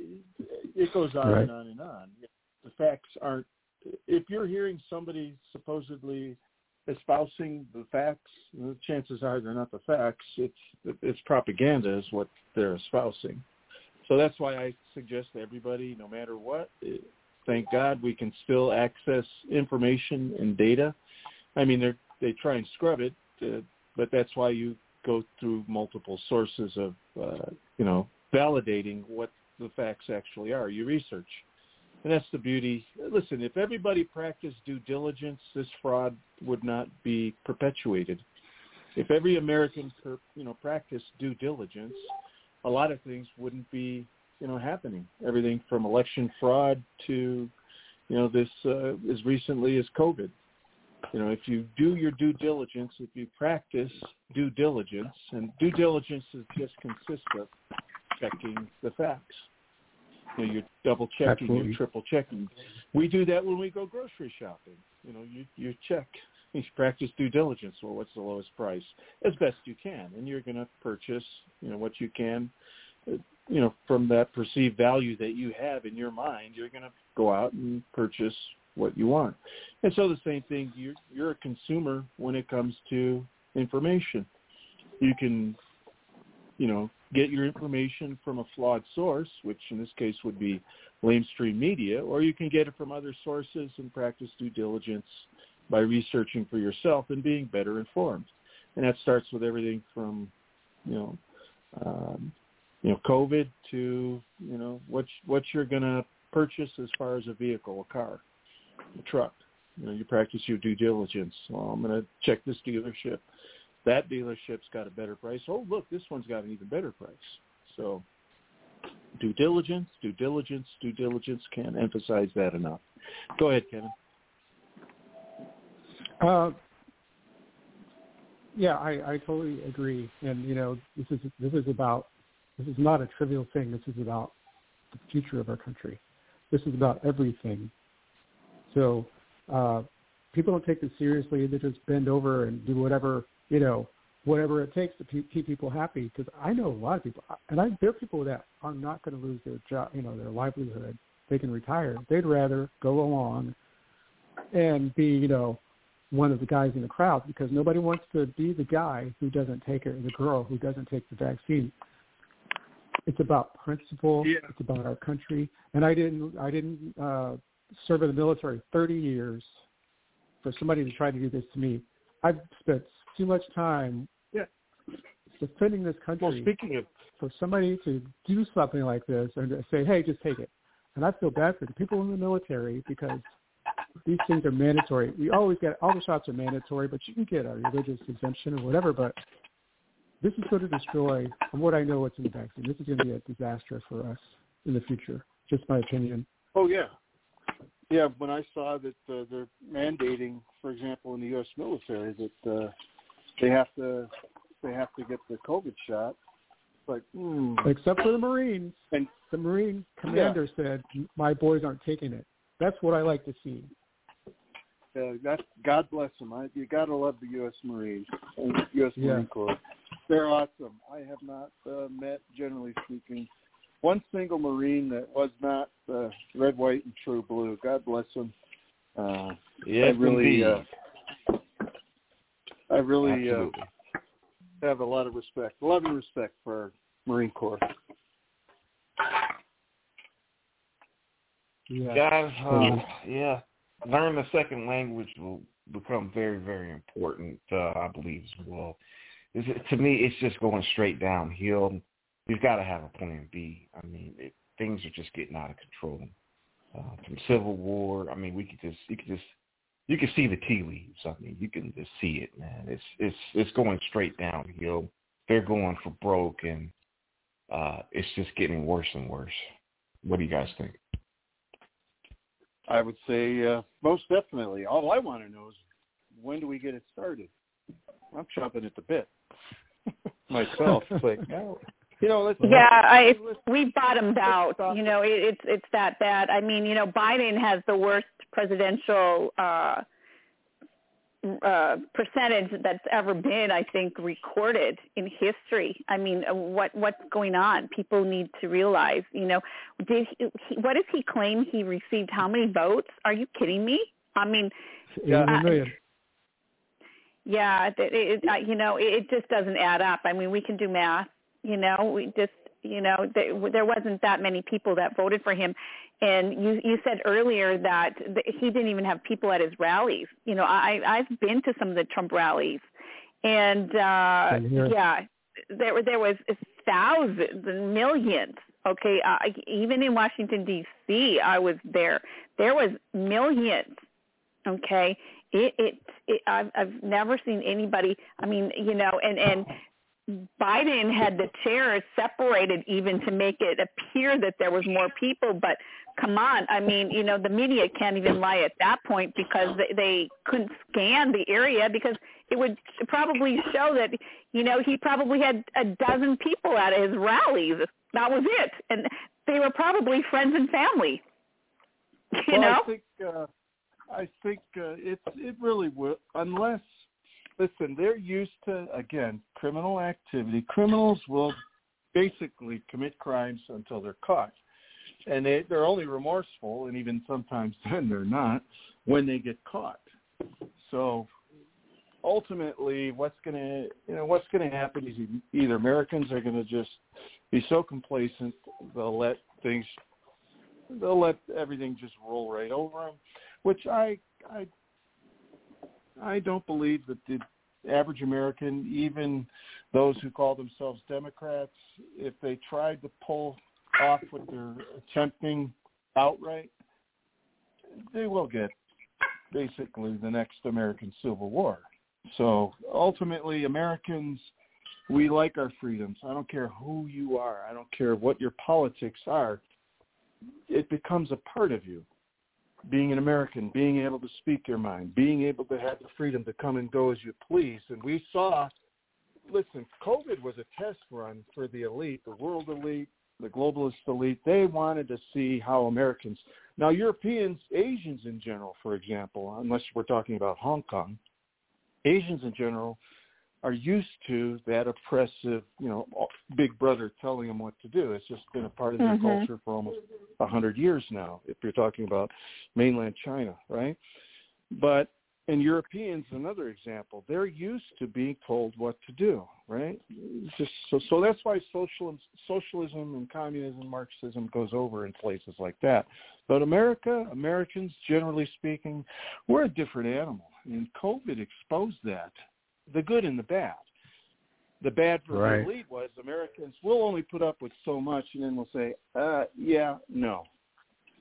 it goes on Right. and on and on. The facts aren't. If you're hearing somebody supposedly espousing the facts, the chances are they're not the facts. It's it's propaganda is what they're espousing. So that's why I suggest to everybody, no matter what, thank God we can still access information and data. I mean, they they try and scrub it, uh, but that's why you go through multiple sources of, uh, you know, validating what the facts actually are. You research. And that's the beauty. Listen, if everybody practiced due diligence, this fraud would not be perpetuated. If every American, you know, practiced due diligence, a lot of things wouldn't be, you know, happening. Everything from election fraud to, you know, this uh, as recently as COVID. You know, if you do your due diligence, if you practice due diligence, and due diligence is just consists of checking the facts. You know, you're double checking, Absolutely. you're triple checking. We do that when we go grocery shopping. You know, you you check, you practice due diligence. Well, what's the lowest price as best you can, and you're going to purchase, you know, what you can, you know, from that perceived value that you have in your mind. You're going to go out and purchase what you want. And so the same thing. You're you're a consumer when it comes to information. You can, you know, get your information from a flawed source, which in this case would be lamestream media, or you can get it from other sources and practice due diligence by researching for yourself and being better informed. And that starts with everything from, you know, um, you know, COVID to, you know, what what you're going to purchase as far as a vehicle, a car, a truck. You know, you practice your due diligence. Well, I'm going to check this dealership. That dealership's got a better price. Oh, look, this one's got an even better price. So due diligence, due diligence, due diligence, can't emphasize that enough. Go ahead, Kevin. Uh, yeah, I, I totally agree. And, you know, this is this is about, this is not a trivial thing. This is about the future of our country. This is about everything. So uh, people don't take this seriously. They just bend over and do whatever, you know, whatever it takes to pe- keep people happy. Because I know a lot of people, and I, there are people that are not going to lose their job, you know, their livelihood. They can retire. They'd rather go along and be, you know, one of the guys in the crowd because nobody wants to be the guy who doesn't take it, or the girl who doesn't take the vaccine. It's about principle. Yeah. It's about our country. And I didn't, I didn't uh, serve in the military thirty years for somebody to try to do this to me. I've spent too much time Yeah. defending this country. Well, speaking of, for somebody to do something like this and to say, hey, just take it. And I feel bad for the people in the military because these things are mandatory. We always get all the shots are mandatory, but you can get a religious exemption or whatever. But this is going to destroy, from what I know, what's in the vaccine. This is going to be a disaster for us in the future. Just my opinion. Oh yeah, yeah. When I saw that uh, they're mandating, for example, in the U S military, that uh, they have to they have to get the COVID shot. Like, mm. Except for the Marines. And the Marine commander yeah. said, "My boys aren't taking it." That's what I like to see. Uh, that, God bless them. I, you got to love the U S Marines, and U S Yeah. Marine Corps. They're awesome. I have not uh, met, generally speaking, one single Marine that was not uh, red, white, and true blue. God bless them. Uh, yes, I really, indeed. Uh, I really uh, Absolutely. have a lot of respect, a lot of respect for Marine Corps. Yeah. Guys, uh, yeah, learn the second language will become very, very important, uh, I believe, as well. Is it, to me, it's just going straight downhill. We've got to have a plan B. I mean, it, things are just getting out of control. Uh, from Civil War, I mean, we could just, you could just, you can see the tea leaves. I mean, you can just see it, man. It's, it's, it's going straight downhill. They're going for broke, and uh, it's just getting worse and worse. What do you guys think? I would say uh, most definitely. All I want to know is, when do we get it started? I'm chomping at the bit myself. Like, no. You know, let's, yeah, I, let's, we bottomed out. You know, it, it's it's that bad. I mean, you know, Biden has the worst presidential uh, uh, percentage that's ever been, I think, recorded in history. I mean, what what's going on? People need to realize. You know, did he, what does he claim he received? How many votes? Are you kidding me? I mean, yeah, uh, a million. Yeah, it, it, it, you know, it just doesn't add up. I mean, we can do math. You know, we just, you know, there, there wasn't that many people that voted for him. And you, you said earlier that he didn't even have people at his rallies. You know, I, I've been to some of the Trump rallies, and uh, yeah, there there was thousands and millions. Okay, uh, even in Washington D C, I was there. There was millions. Okay, it, it, it I've, I've never seen anybody. I mean, you know, and and. Biden had the chairs separated even to make it appear that there was more people, but come on, I mean, you know, the media can't even lie at that point because they, they couldn't scan the area because it would probably show that, you know, he probably had a dozen people at his rallies. That was it. And they were probably friends and family, you well, know? I think, uh, I think uh, it, it really will, unless, listen, they're used to, again, criminal activity. Criminals will basically commit crimes until they're caught. And they, they're only remorseful, and even sometimes then they're not, when they get caught. So ultimately what's going to, you know, what's going to happen is either Americans are going to just be so complacent, they'll let things, they'll let everything just roll right over them, which I, I, I don't believe that the average American, even those who call themselves Democrats, if they tried to pull off what they're attempting outright, they will get basically the next American Civil War. So ultimately, Americans, we like our freedoms. I don't care who you are. I don't care what your politics are. It becomes a part of you. Being an American, being able to speak your mind, being able to have the freedom to come and go as you please. And we saw, listen, COVID was a test run for the elite, the world elite, the globalist elite. They wanted to see how Americans, now Europeans, Asians in general, for example, unless we're talking about Hong Kong, Asians in general are used to that oppressive, you know, big brother telling them what to do. It's just been a part of their mm-hmm. culture for almost a hundred years now, if you're talking about mainland China, right? But in Europeans, another example, they're used to being told what to do, right? It's just so, so that's why socialism, socialism and communism, Marxism goes over in places like that. But America, Americans, generally speaking, we're a different animal, and COVID exposed that. The good and the bad. The bad for right. the elite was Americans will only put up with so much, and then we'll say, uh, yeah, no.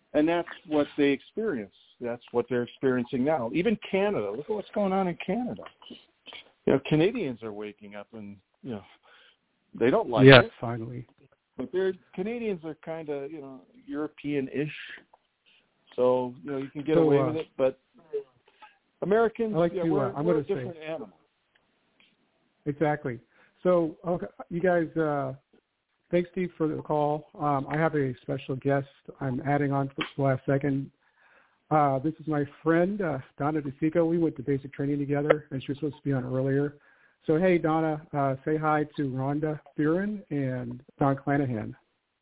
And that's what they experience. That's what they're experiencing now. Even Canada. Look at what's going on in Canada. You know, Canadians are waking up, and you know, they don't like yes, it. Yes, finally. But they're Canadians are kind of, you know, European-ish. So, you know, you can get so, away uh, with it. But Americans, I like yeah, to, we're, uh, I'm we're gonna a different say, animal. Exactly. So, okay, you guys, uh, thanks, Steve, for the call. Um, I have a special guest I'm adding on for the last second. Uh, this is my friend, uh, Donna DeSico. We went to basic training together, and she was supposed to be on earlier. So, hey, Donna, uh, say hi to Rhonda Fearon and Don Clanahan.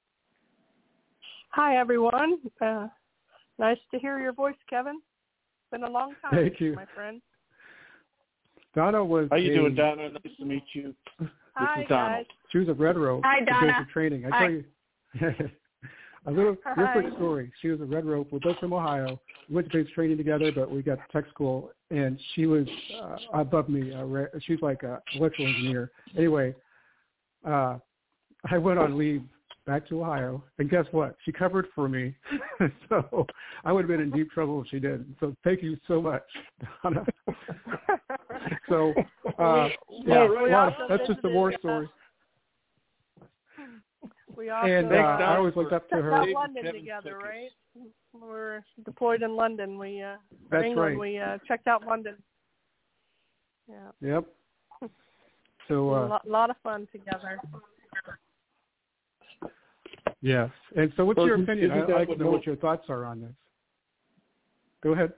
Hi, everyone. Uh, nice to hear your voice, Kevin. It's been a long time, Thank you. my friend. Donna was How you a, doing, Donna? Nice to meet you. This Hi, is Donald. guys. She was a Red Rope Hi, for Donna. basic training. I Hi. tell you, a little real Hi. quick story. She was a Red Rope. We're both from Ohio. We went to basic training together, but we got to tech school, and she was uh, above me. Uh, re- she's like an electrical engineer. Anyway, uh, I went on leave back to Ohio, and guess what? She covered for me. So I would have been in deep trouble if she didn't. So thank you so much, Donna. So uh, yeah, we well, also that's just a war visited, story. We also And uh, Thanks, Don, I always looked up to checked her. out London together, right? We were deployed in London. We uh, That's England. right. We uh, checked out London. Yeah. Yep. So a uh, lot, lot of fun together. yes. And so, what's Well, your isn't- opinion? isn't I'd that like to what know mil- what your thoughts are on this. Go ahead.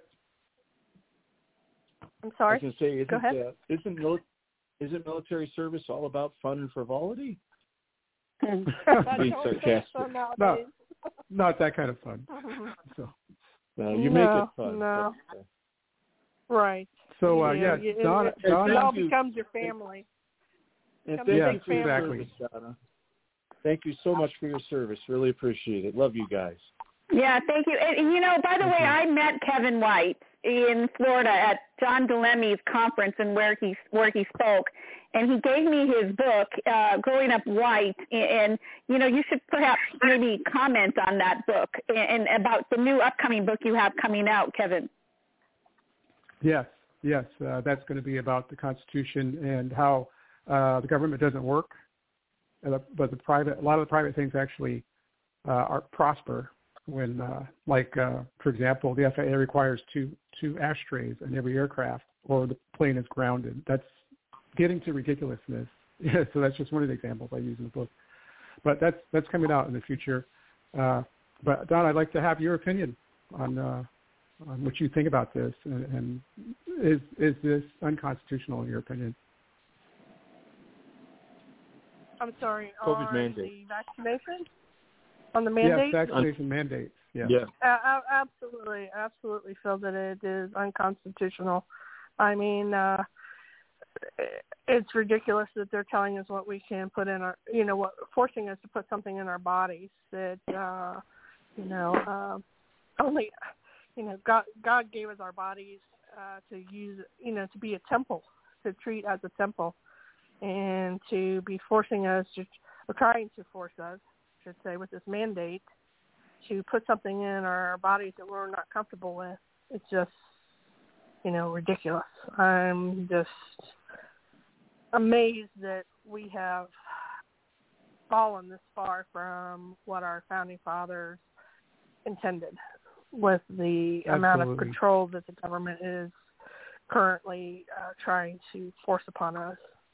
I'm I sorry. was going to say, isn't, Go ahead. uh, isn't, mil- isn't military service all about fun and frivolity? I Being don't think sarcastic. so No, nowadays. not that kind of fun. So, No, you no, make it fun. No. But, uh, Right. so uh, yeah, yeah, it, Donna, it, Donna, it all thank you. becomes your family. and Come thank Yes, you for your exactly. service, Donna. Thank you so much for your service. Really appreciate it. Love you guys. Yeah, thank you. And, you know, by the Thank way, you. I met Kevin White in Florida at John DeLemmy's conference and where he where he spoke, and he gave me his book, uh, Growing Up White. And, you know, you should perhaps maybe comment on that book and, and about the new upcoming book you have coming out, Kevin. Yes, yes, uh, that's going to be about the Constitution and how uh, the government doesn't work, uh, but the private, a lot of the private things actually uh, are prosper. When, uh, like, uh, for example, the F A A requires two two ashtrays in every aircraft, or the plane is grounded. That's getting to ridiculousness. Yeah, so that's just one of the examples I use in the book. But that's that's coming out in the future. Uh, but Don, I'd like to have your opinion on uh, on what you think about this, and, and is is this unconstitutional in your opinion? I'm sorry. COVID on mandate. the vaccination? On the mandate? Yes, vaccination mandates. Yeah. Yeah. Uh, I absolutely, absolutely feel that it is unconstitutional. I mean, uh, it's ridiculous that they're telling us what we can put in our, you know, what forcing us to put something in our bodies that, uh, you know, uh, only, you know, God, God gave us our bodies uh, to use, you know, to be a temple, to treat as a temple, and to be forcing us, to, or trying to force us, I should say, with this mandate, to put something in our bodies that we're not comfortable with. It's just, you know, ridiculous. I'm just amazed that we have fallen this far from what our founding fathers intended with the Absolutely. amount of control that the government is currently uh, trying to force upon us.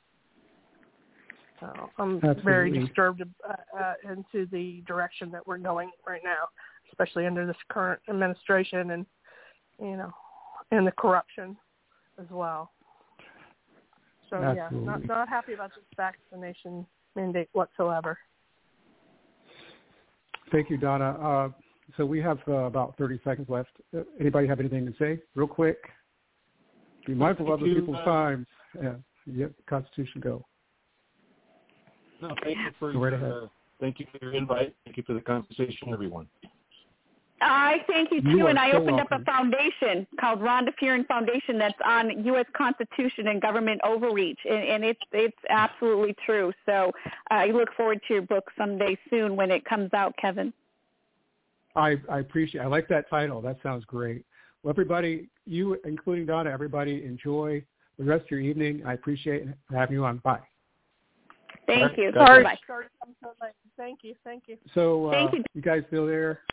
So I'm Absolutely. very disturbed uh, uh, into the direction that we're going right now, especially under this current administration and, you know, and the corruption as well. So, Absolutely. yeah, not, not happy about this vaccination mandate whatsoever. Thank you, Donna. Uh, so we have uh, about thirty seconds left. Uh, anybody have anything to say? Real quick. Be mindful of other Thank you, people's uh, time. Yeah, yeah, Constitution go. No, thank you for Go right your, ahead. uh, thank you for your invite. Thank you for the conversation, everyone. I thank you, You too, are and I so opened up welcome. a foundation called Rhonda Fearon Foundation that's on U S Constitution and government overreach, and, and it's it's absolutely true. So uh, I look forward to your book someday soon when it comes out, Kevin. I, I appreciate. I like that title. That sounds great. Well, everybody, you including Donna, everybody, enjoy the rest of your evening. I appreciate having you on. Bye. Thank you. Sorry, Bye. sorry, I'm so late. Thank you, thank you. So uh, Thank you. you guys still there?